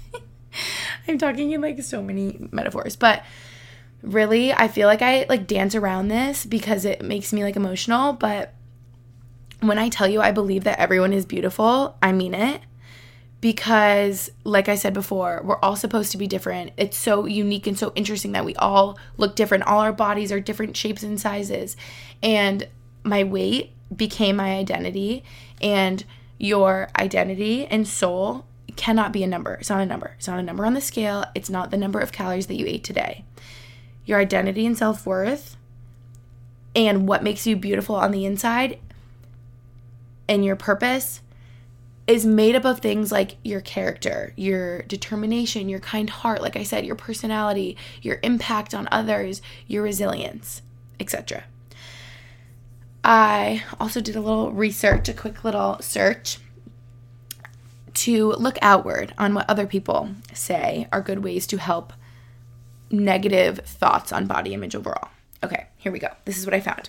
I'm talking in like so many metaphors, but really, I feel like I like dance around this because it makes me like emotional. But when I tell you I believe that everyone is beautiful, I mean it. Because like I said before, we're all supposed to be different. It's so unique and so interesting that we all look different. All our bodies are different shapes and sizes. And my weight became my identity, and your identity and soul cannot be a number. It's not a number. It's not a number on the scale. It's not the number of calories that you ate today. Your identity and self-worth and what makes you beautiful on the inside and your purpose is made up of things like your character, your determination, your kind heart, like I said, your personality, your impact on others, your resilience, etc. I also did a little research, a quick little search to look outward on what other people say are good ways to help negative thoughts on body image overall. Okay, here we go. This is what I found.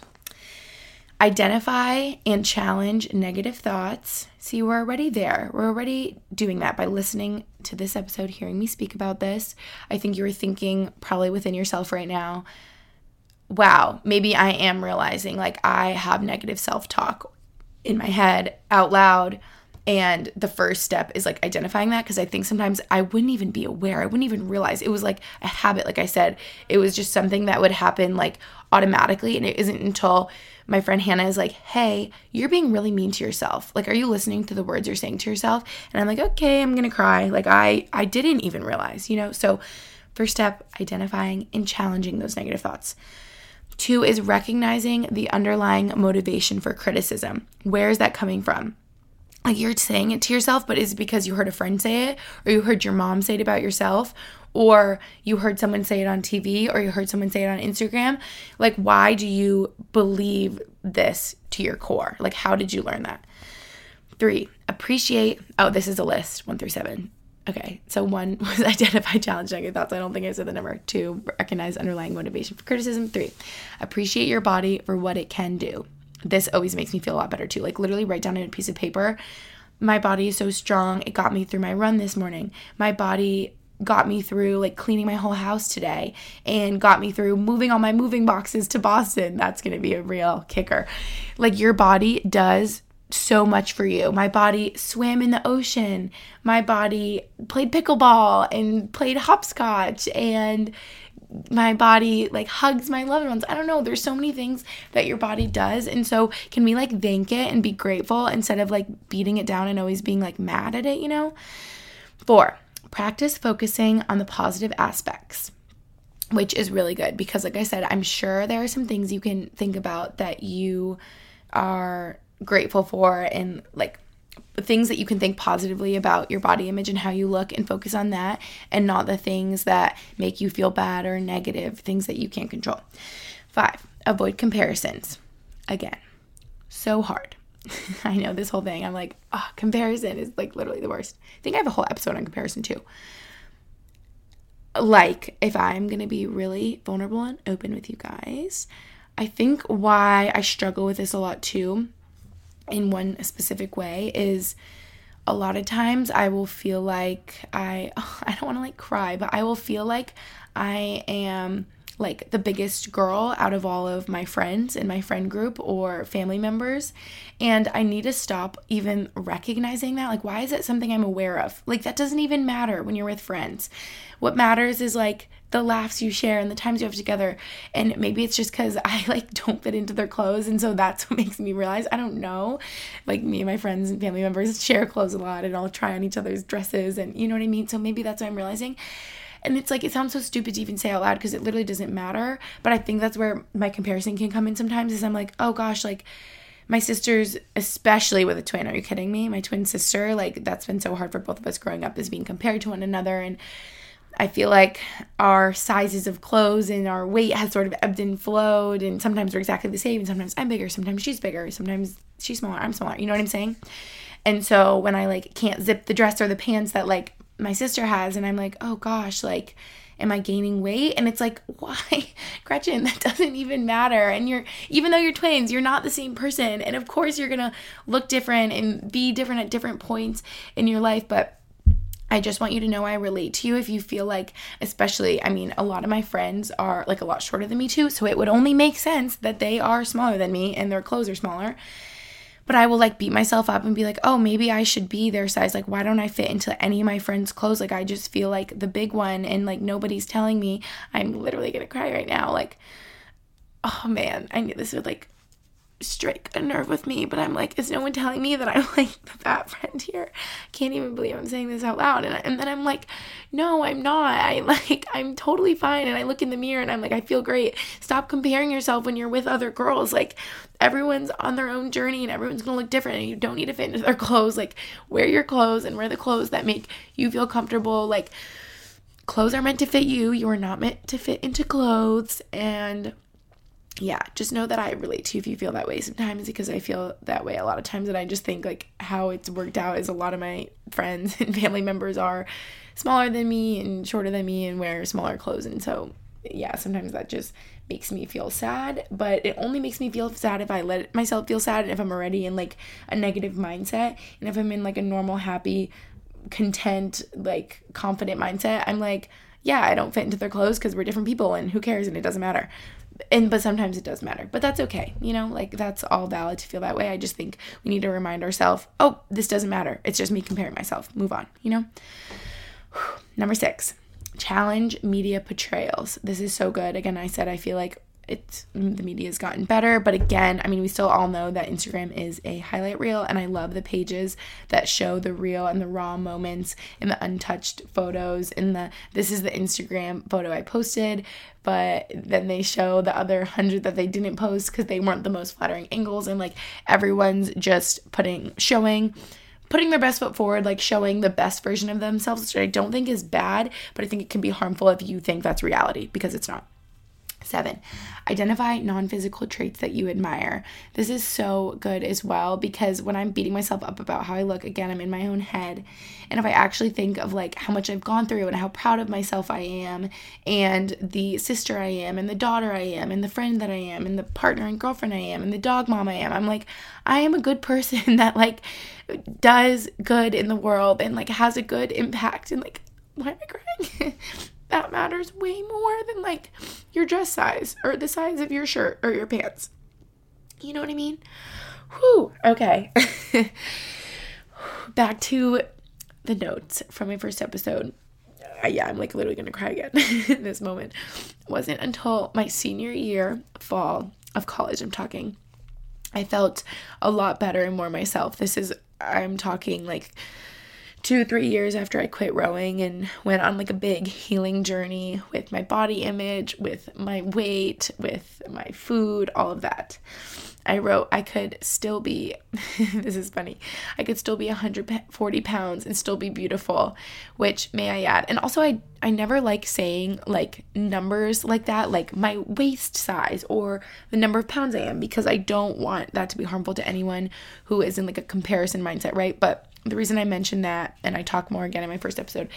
Identify and challenge negative thoughts. See, we're already there. We're already doing that by listening to this episode, hearing me speak about this. I think you were thinking probably within yourself right now, wow, maybe I am realizing like I have negative self-talk in my head out loud. And the first step is like identifying that, because I think sometimes I wouldn't even be aware. I wouldn't even realize. It was like a habit, like I said. It was just something that would happen like automatically. And it isn't until my friend Hannah is like, hey, you're being really mean to yourself. Like, are you listening to the words you're saying to yourself? And I'm like, okay, I'm going to cry. Like I didn't even realize, you know? So first step, identifying and challenging those negative thoughts. 2 is recognizing the underlying motivation for criticism. Where is that coming from? Like you're saying it to yourself, but is it because you heard a friend say it, or you heard your mom say it about yourself, or you heard someone say it on TV, or you heard someone say it on Instagram? Like, why do you believe this to your core? Like, how did you learn that? 3, appreciate. Oh, this is a list, 1 through 7. Okay, so 1 was identify, challenge negative thoughts. I don't think I said the number. 2, recognize underlying motivation for criticism. 3, appreciate your body for what it can do. This always makes me feel a lot better too. Like literally write down on a piece of paper, my body is so strong. It got me through my run this morning. My body got me through like cleaning my whole house today, and got me through moving all my moving boxes to Boston. That's going to be a real kicker. Like your body does so much for you. My body swam in the ocean. My body played pickleball and played hopscotch, and my body like hugs my loved ones. I don't know. There's so many things that your body does. And so can we like thank it and be grateful instead of like beating it down and always being like mad at it, you know? 4, practice focusing on the positive aspects, which is really good because like I said, I'm sure there are some things you can think about that you are grateful for and like things that you can think positively about your body image and how you look and focus on that, and not the things that make you feel bad or negative, things that you can't control. 5, avoid comparisons. Again, so hard. I know this whole thing, I'm like, comparison is like literally the worst. I think I have a whole episode on comparison too. Like, if I'm going to be really vulnerable and open with you guys, I think why I struggle with this a lot too, in one specific way, is a lot of times I will feel like I don't want to like cry, but I will feel like I am like the biggest girl out of all of my friends in my friend group or family members. And I need to stop even recognizing that. Like, why is it something I'm aware of? Like, that doesn't even matter when you're with friends. What matters is like the laughs you share and the times you have together. And maybe it's just because I like don't fit into their clothes. And so that's what makes me realize, I don't know, like me and my friends and family members share clothes a lot and I'll try on each other's dresses, and you know what I mean? So maybe that's what I'm realizing. And it's like, it sounds so stupid to even say out loud because it literally doesn't matter. But I think that's where my comparison can come in sometimes, is I'm like, oh gosh, like my sisters, especially with a twin, are you kidding me? My twin sister, like that's been so hard for both of us growing up, is being compared to one another. And I feel like our sizes of clothes and our weight has sort of ebbed and flowed. And sometimes we're exactly the same. And sometimes I'm bigger. Sometimes she's bigger. Sometimes she's smaller. I'm smaller. You know what I'm saying? And so when I like can't zip the dress or the pants that like my sister has, and I'm like, oh gosh, like, am I gaining weight? And it's like, why, Gretchen, that doesn't even matter. And even though you're twins, you're not the same person. And of course you're going to look different and be different at different points in your life. But I just want you to know I relate to you if you feel like, especially, I mean, a lot of my friends are like a lot shorter than me too. So it would only make sense that they are smaller than me and their clothes are smaller. But I will like beat myself up and be like, oh, maybe I should be their size. Like, why don't I fit into any of my friends' clothes? Like, I just feel like the big one and like nobody's telling me. I'm literally going to cry right now. Like, oh man, I knew this would like strike a nerve with me, but I'm like, is no one telling me that I'm like the fat friend here? I can't even believe I'm saying this out loud. And then I'm like, no, I'm not. I'm totally fine. And I look in the mirror and I'm like, I feel great. Stop comparing yourself when you're with other girls. Like, everyone's on their own journey and everyone's gonna look different, and you don't need to fit into their clothes. Like, wear your clothes and wear the clothes that make you feel comfortable. Like, clothes are meant to fit you. You are not meant to fit into clothes. And yeah, just know that I relate to you if you feel that way sometimes, because I feel that way a lot of times. And I just think like how it's worked out is a lot of my friends and family members are smaller than me and shorter than me and wear smaller clothes. And so yeah, sometimes that just makes me feel sad, but it only makes me feel sad if I let myself feel sad, and if I'm already in like a negative mindset. And if I'm in like a normal, happy, content, like confident mindset, I'm like, yeah, I don't fit into their clothes because we're different people and who cares, and it doesn't matter. But sometimes it does matter, but that's okay. You know, like that's all valid to feel that way. I just think we need to remind ourselves, oh, this doesn't matter. It's just me comparing myself. Move on, you know? Number 6, challenge media portrayals. This is so good. Again, I said I feel like the media has gotten better, but again, I mean, we still all know that Instagram is a highlight reel, and I love the pages that show the real and the raw moments and the untouched photos, and this is the Instagram photo I posted, but then they show the other 100 that they didn't post because they weren't the most flattering angles, and like everyone's just putting their best foot forward, like showing the best version of themselves, which I don't think is bad, but I think it can be harmful if you think that's reality, because it's not. 7, identify non-physical traits that you admire. This is so good as well, because when I'm beating myself up about how I look, again, I'm in my own head. And if I actually think of like how much I've gone through and how proud of myself I am, and the sister I am, and the daughter I am, and the friend that I am, and the partner and girlfriend I am, and the dog mom I am, I'm like, I am a good person that like does good in the world and like has a good impact. And like, why am I crying? That matters way more than like your dress size or the size of your shirt or your pants. You know what I mean? Whew. Okay. Back to the notes from my first episode. Yeah, I'm like literally going to cry again in this moment. It wasn't until my senior year, fall of college, I felt a lot better and more myself. I'm talking like 2-3 years after I quit rowing and went on like a big healing journey with my body image, with my weight, with my food, all of that. I wrote I could still be, this is funny, I could still be 140 pounds and still be beautiful, which may I add. And also I never like saying like numbers like that, like my waist size or the number of pounds I am, because I don't want that to be harmful to anyone who is in like a comparison mindset, right? But the reason I mentioned that, and I talk more again in my first episode,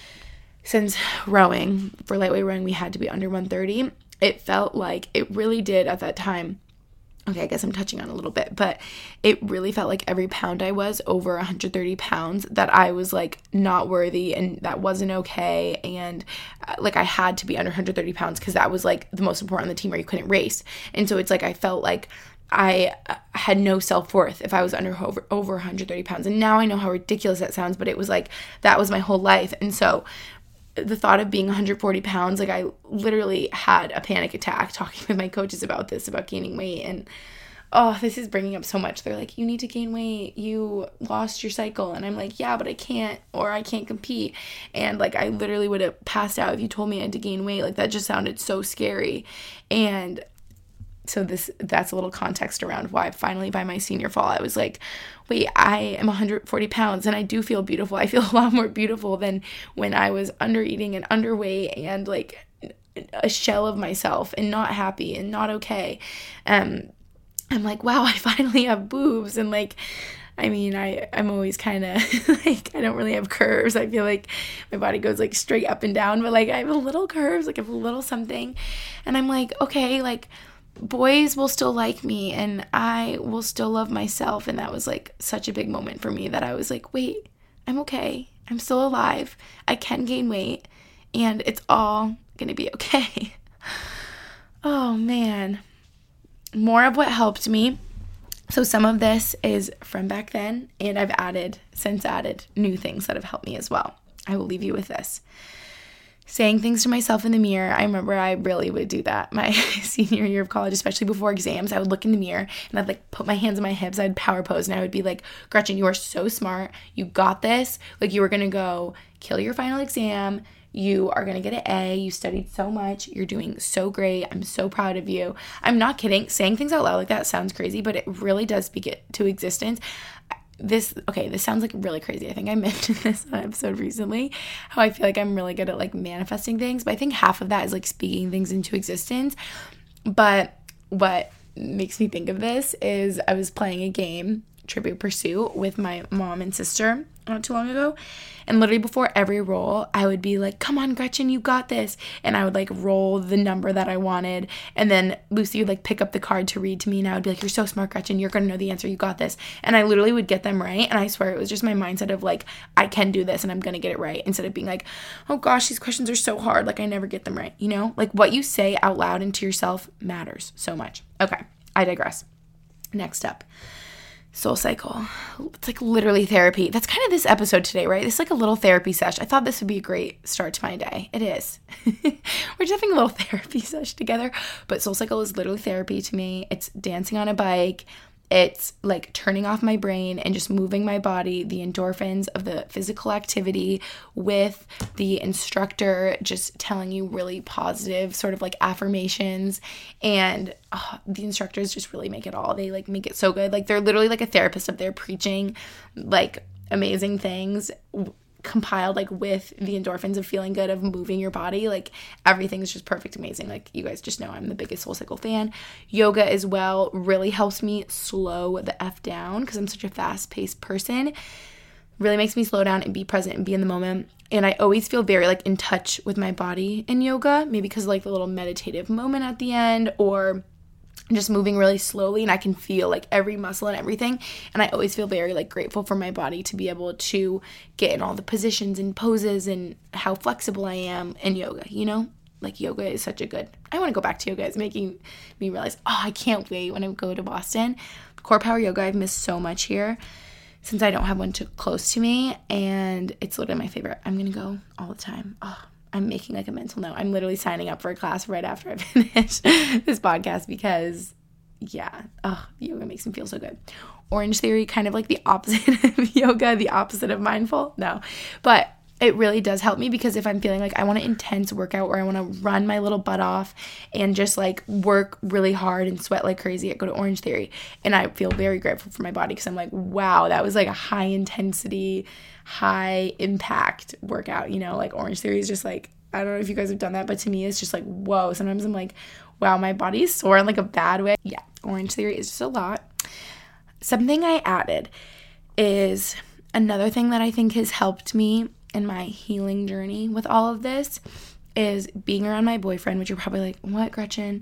since rowing, for lightweight rowing, we had to be under 130. It felt like, it really did at that time. Okay, I guess I'm touching on a little bit, but it really felt like every pound I was over 130 pounds that I was like not worthy and that wasn't okay. And like I had to be under 130 pounds because that was like the most important on the team or you couldn't race. And so it's like I felt like I had no self-worth if I was over 130 pounds. And now I know how ridiculous that sounds, but it was like that was my whole life. And so the thought of being 140 pounds, like I literally had a panic attack talking with my coaches about this, about gaining weight. And oh, this is bringing up so much. They're like, you need to gain weight. You lost your cycle. And I'm like, yeah, but I can't, or I can't compete. And like, I literally would have passed out if you told me I had to gain weight. Like that just sounded so scary. And so that's a little context around why finally by my senior fall, I was like, wait, I am 140 pounds and I do feel beautiful. I feel a lot more beautiful than when I was under eating and underweight and like a shell of myself and not happy and not okay. I'm like, wow, I finally have boobs. And like, I mean, I'm always kind of like, I don't really have curves. I feel like my body goes like straight up and down, but like I have a little curves, like I have a little something. And I'm like, okay, like boys will still like me and I will still love myself. And that was like such a big moment for me that I was like, wait, I'm okay. I'm still alive. I can gain weight and it's all going to be okay. Oh man. More of what helped me. So some of this is from back then and I've since added new things that have helped me as well. I will leave you with this. Saying things to myself in the mirror. I remember I really would do that my senior year of college, especially before exams. I would look in the mirror and I'd like put my hands on my hips. I'd power pose and I would be like, Gretchen, you are so smart. You got this. Like you were going to go kill your final exam. You are going to get an A. You studied so much. You're doing so great. I'm so proud of you. I'm not kidding. Saying things out loud like that sounds crazy, but it really does speak it to existence. This sounds like really crazy. I think I mentioned this on an episode recently, how I feel like I'm really good at like manifesting things, but I think half of that is like speaking things into existence. But what makes me think of this is I was playing a game, Trivial Pursuit, with my mom and sister not too long ago, and literally before every roll I would be like, come on Gretchen, you got this, and I would like roll the number that I wanted, and then Lucy would like pick up the card to read to me and I would be like, you're so smart Gretchen, you're gonna know the answer, you got this. And I literally would get them right, and I swear it was just my mindset of like, I can do this and I'm gonna get it right, instead of being like, oh gosh, these questions are so hard, like I never get them right, you know? Like what you say out loud into yourself matters so much. Okay, I digress. Next up, SoulCycle. It's like literally therapy. That's kind of this episode today, right? It's like a little therapy sesh. I thought this would be a great start to my day. It is. We're just having a little therapy sesh together, but SoulCycle is literally therapy to me. It's dancing on a bike. It's like turning off my brain and just moving my body, the endorphins of the physical activity with the instructor just telling you really positive sort of like affirmations. And the instructors just really make it all. They like make it so good. Like they're literally like a therapist up there preaching like amazing things compiled like with the endorphins of feeling good, of moving your body. Like everything's just perfect, amazing. Like you guys just know I'm the biggest SoulCycle fan. Yoga as well really helps me slow the F down because I'm such a fast-paced person. Really makes me slow down and be present and be in the moment. And I always feel very like in touch with my body in yoga, maybe because of like the little meditative moment at the end, or just moving really slowly, and I can feel like every muscle and everything. And I always feel very like grateful for my body to be able to get in all the positions and poses and how flexible I am in yoga, you know? Like yoga is such a good, I want to go back to yoga. It's making me realize, I can't wait when I go to Boston. Core Power Yoga, I've missed so much here since I don't have one too close to me, and it's literally my favorite. I'm going to go all the time. I'm making like a mental note. I'm literally signing up for a class right after I finish this podcast because, yoga makes me feel so good. Orange Theory, kind of like the opposite of yoga, the opposite of mindful. No, but it really does help me, because if I'm feeling like I want an intense workout or I want to run my little butt off and just like work really hard and sweat like crazy, I go to Orange Theory, and I feel very grateful for my body, because I'm like, wow, that was like a high intensity, high impact workout, you know, like Orange Theory is just like, I don't know if you guys have done that, but to me it's just like, whoa. Sometimes I'm like, wow, my body is sore in like a bad way. Yeah, Orange Theory is just a lot. Something I added is another thing that I think has helped me in my healing journey with all of this is being around my boyfriend, which you're probably like, what, Gretchen?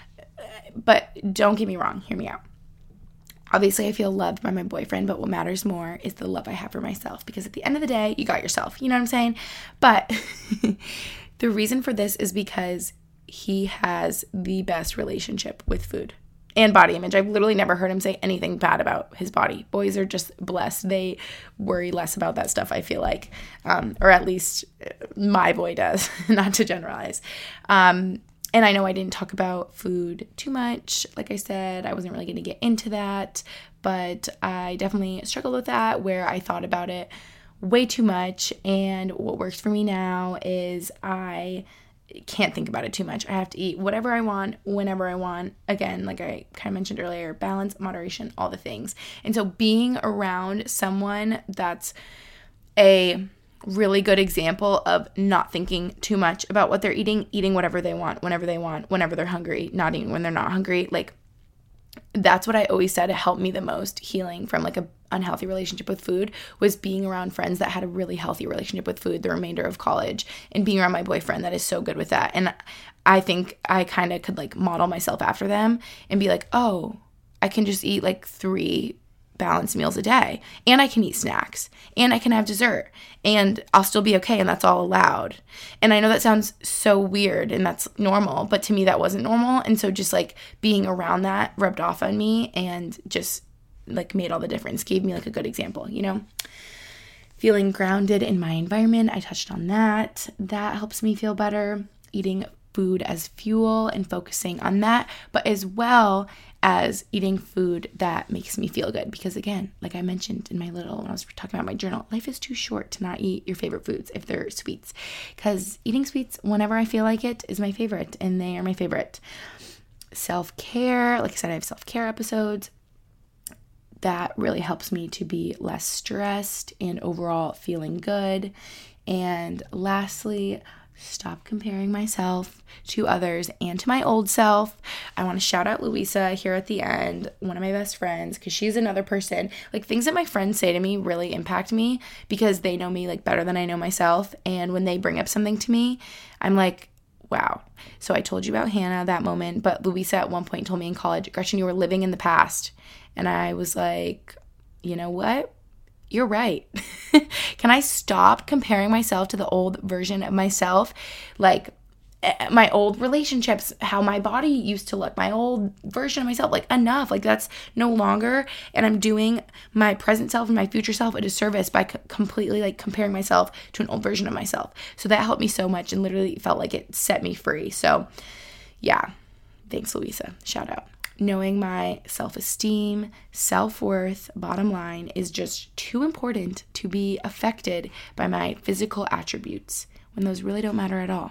But don't get me wrong, hear me out. Obviously, I feel loved by my boyfriend, but what matters more is the love I have for myself, because at the end of the day, you got yourself, you know what I'm saying? But the reason for this is because he has the best relationship with food and body image. I've literally never heard him say anything bad about his body. Boys are just blessed. They worry less about that stuff, I feel like. Or at least my boy does, not to generalize. And I know I didn't talk about food too much. Like I said, I wasn't really going to get into that. But I definitely struggled with that, where I thought about it way too much. And what works for me now is I can't think about it too much. I have to eat whatever I want, whenever I want. Again, like I kind of mentioned earlier, balance, moderation, all the things. And so being around someone that's a really good example of not thinking too much about what they're eating whatever they want, whenever they're hungry, not eating when they're not hungry, like that's what I always said helped me the most healing from like a unhealthy relationship with food, was being around friends that had a really healthy relationship with food the remainder of college, and being around my boyfriend that is so good with that. And I think I kind of could like model myself after them and be like, oh, I can just eat like 3 balanced meals a day, and I can eat snacks, and I can have dessert, and I'll still be okay, and that's all allowed. And I know that sounds so weird and that's normal, but to me that wasn't normal. And so just like being around that rubbed off on me and just like made all the difference, gave me like a good example, you know. Feeling grounded in my environment, I touched on that. That helps me feel better. Eating food as fuel and focusing on that, but as well as eating food that makes me feel good. Because again, like I mentioned in my when I was talking about my journal, life is too short to not eat your favorite foods if they're sweets. Because eating sweets whenever I feel like it is my favorite, and they are my favorite. Self-care, like I said, I have self-care episodes. That really helps me to be less stressed and overall feeling good. And lastly, stop comparing myself to others and to my old self. I want to shout out Louisa here at the end, one of my best friends, because she's another person. Like, things that my friends say to me really impact me, because they know me like better than I know myself. And when they bring up something to me, I'm like, wow. So I told you about Hannah, that moment, but Louisa at one point told me in college, Gretchen, you were living in the past. And I was like, you know what? You're right. Can I stop comparing myself to the old version of myself? Like my old relationships, how my body used to look, my old version of myself, like enough. Like that's no longer. And I'm doing my present self and my future self a disservice by completely like comparing myself to an old version of myself. So that helped me so much and literally felt like it set me free. So yeah, thanks Louisa. Shout out. Knowing my self-esteem, self-worth, bottom line, is just too important to be affected by my physical attributes when those really don't matter at all.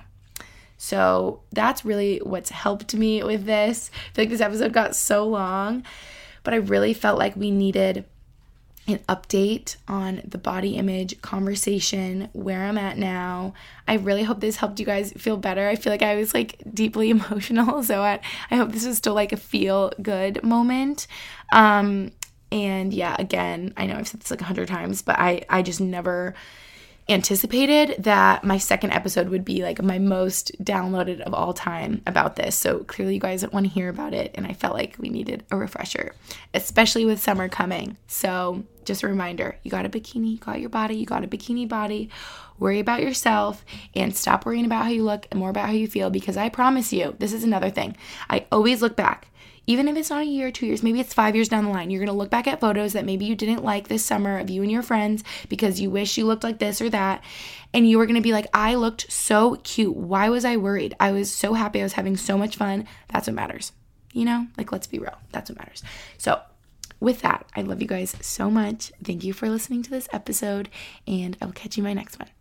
So that's really what's helped me with this. I feel like this episode got so long, but I really felt like we needed an update on the body image conversation, where I'm at now. I really hope this helped you guys feel better. I feel like I was like deeply emotional, so I hope this is still like a feel good moment. And yeah, again, I know I've said this like 100 times, but I just never anticipated that my second episode would be like my most downloaded of all time about this. So clearly you guys want to hear about it, and I felt like we needed a refresher, especially with summer coming. So just a reminder, you got a bikini, you got your body, you got a bikini body. Worry about yourself and stop worrying about how you look and more about how you feel, because I promise you, this is another thing. I always look back. Even if it's not a year or 2 years, maybe it's 5 years down the line, you're going to look back at photos that maybe you didn't like this summer of you and your friends because you wish you looked like this or that. And you were going to be like, I looked so cute. Why was I worried? I was so happy. I was having so much fun. That's what matters. You know, like, let's be real. That's what matters. So with that, I love you guys so much. Thank you for listening to this episode, and I will catch you in my next one.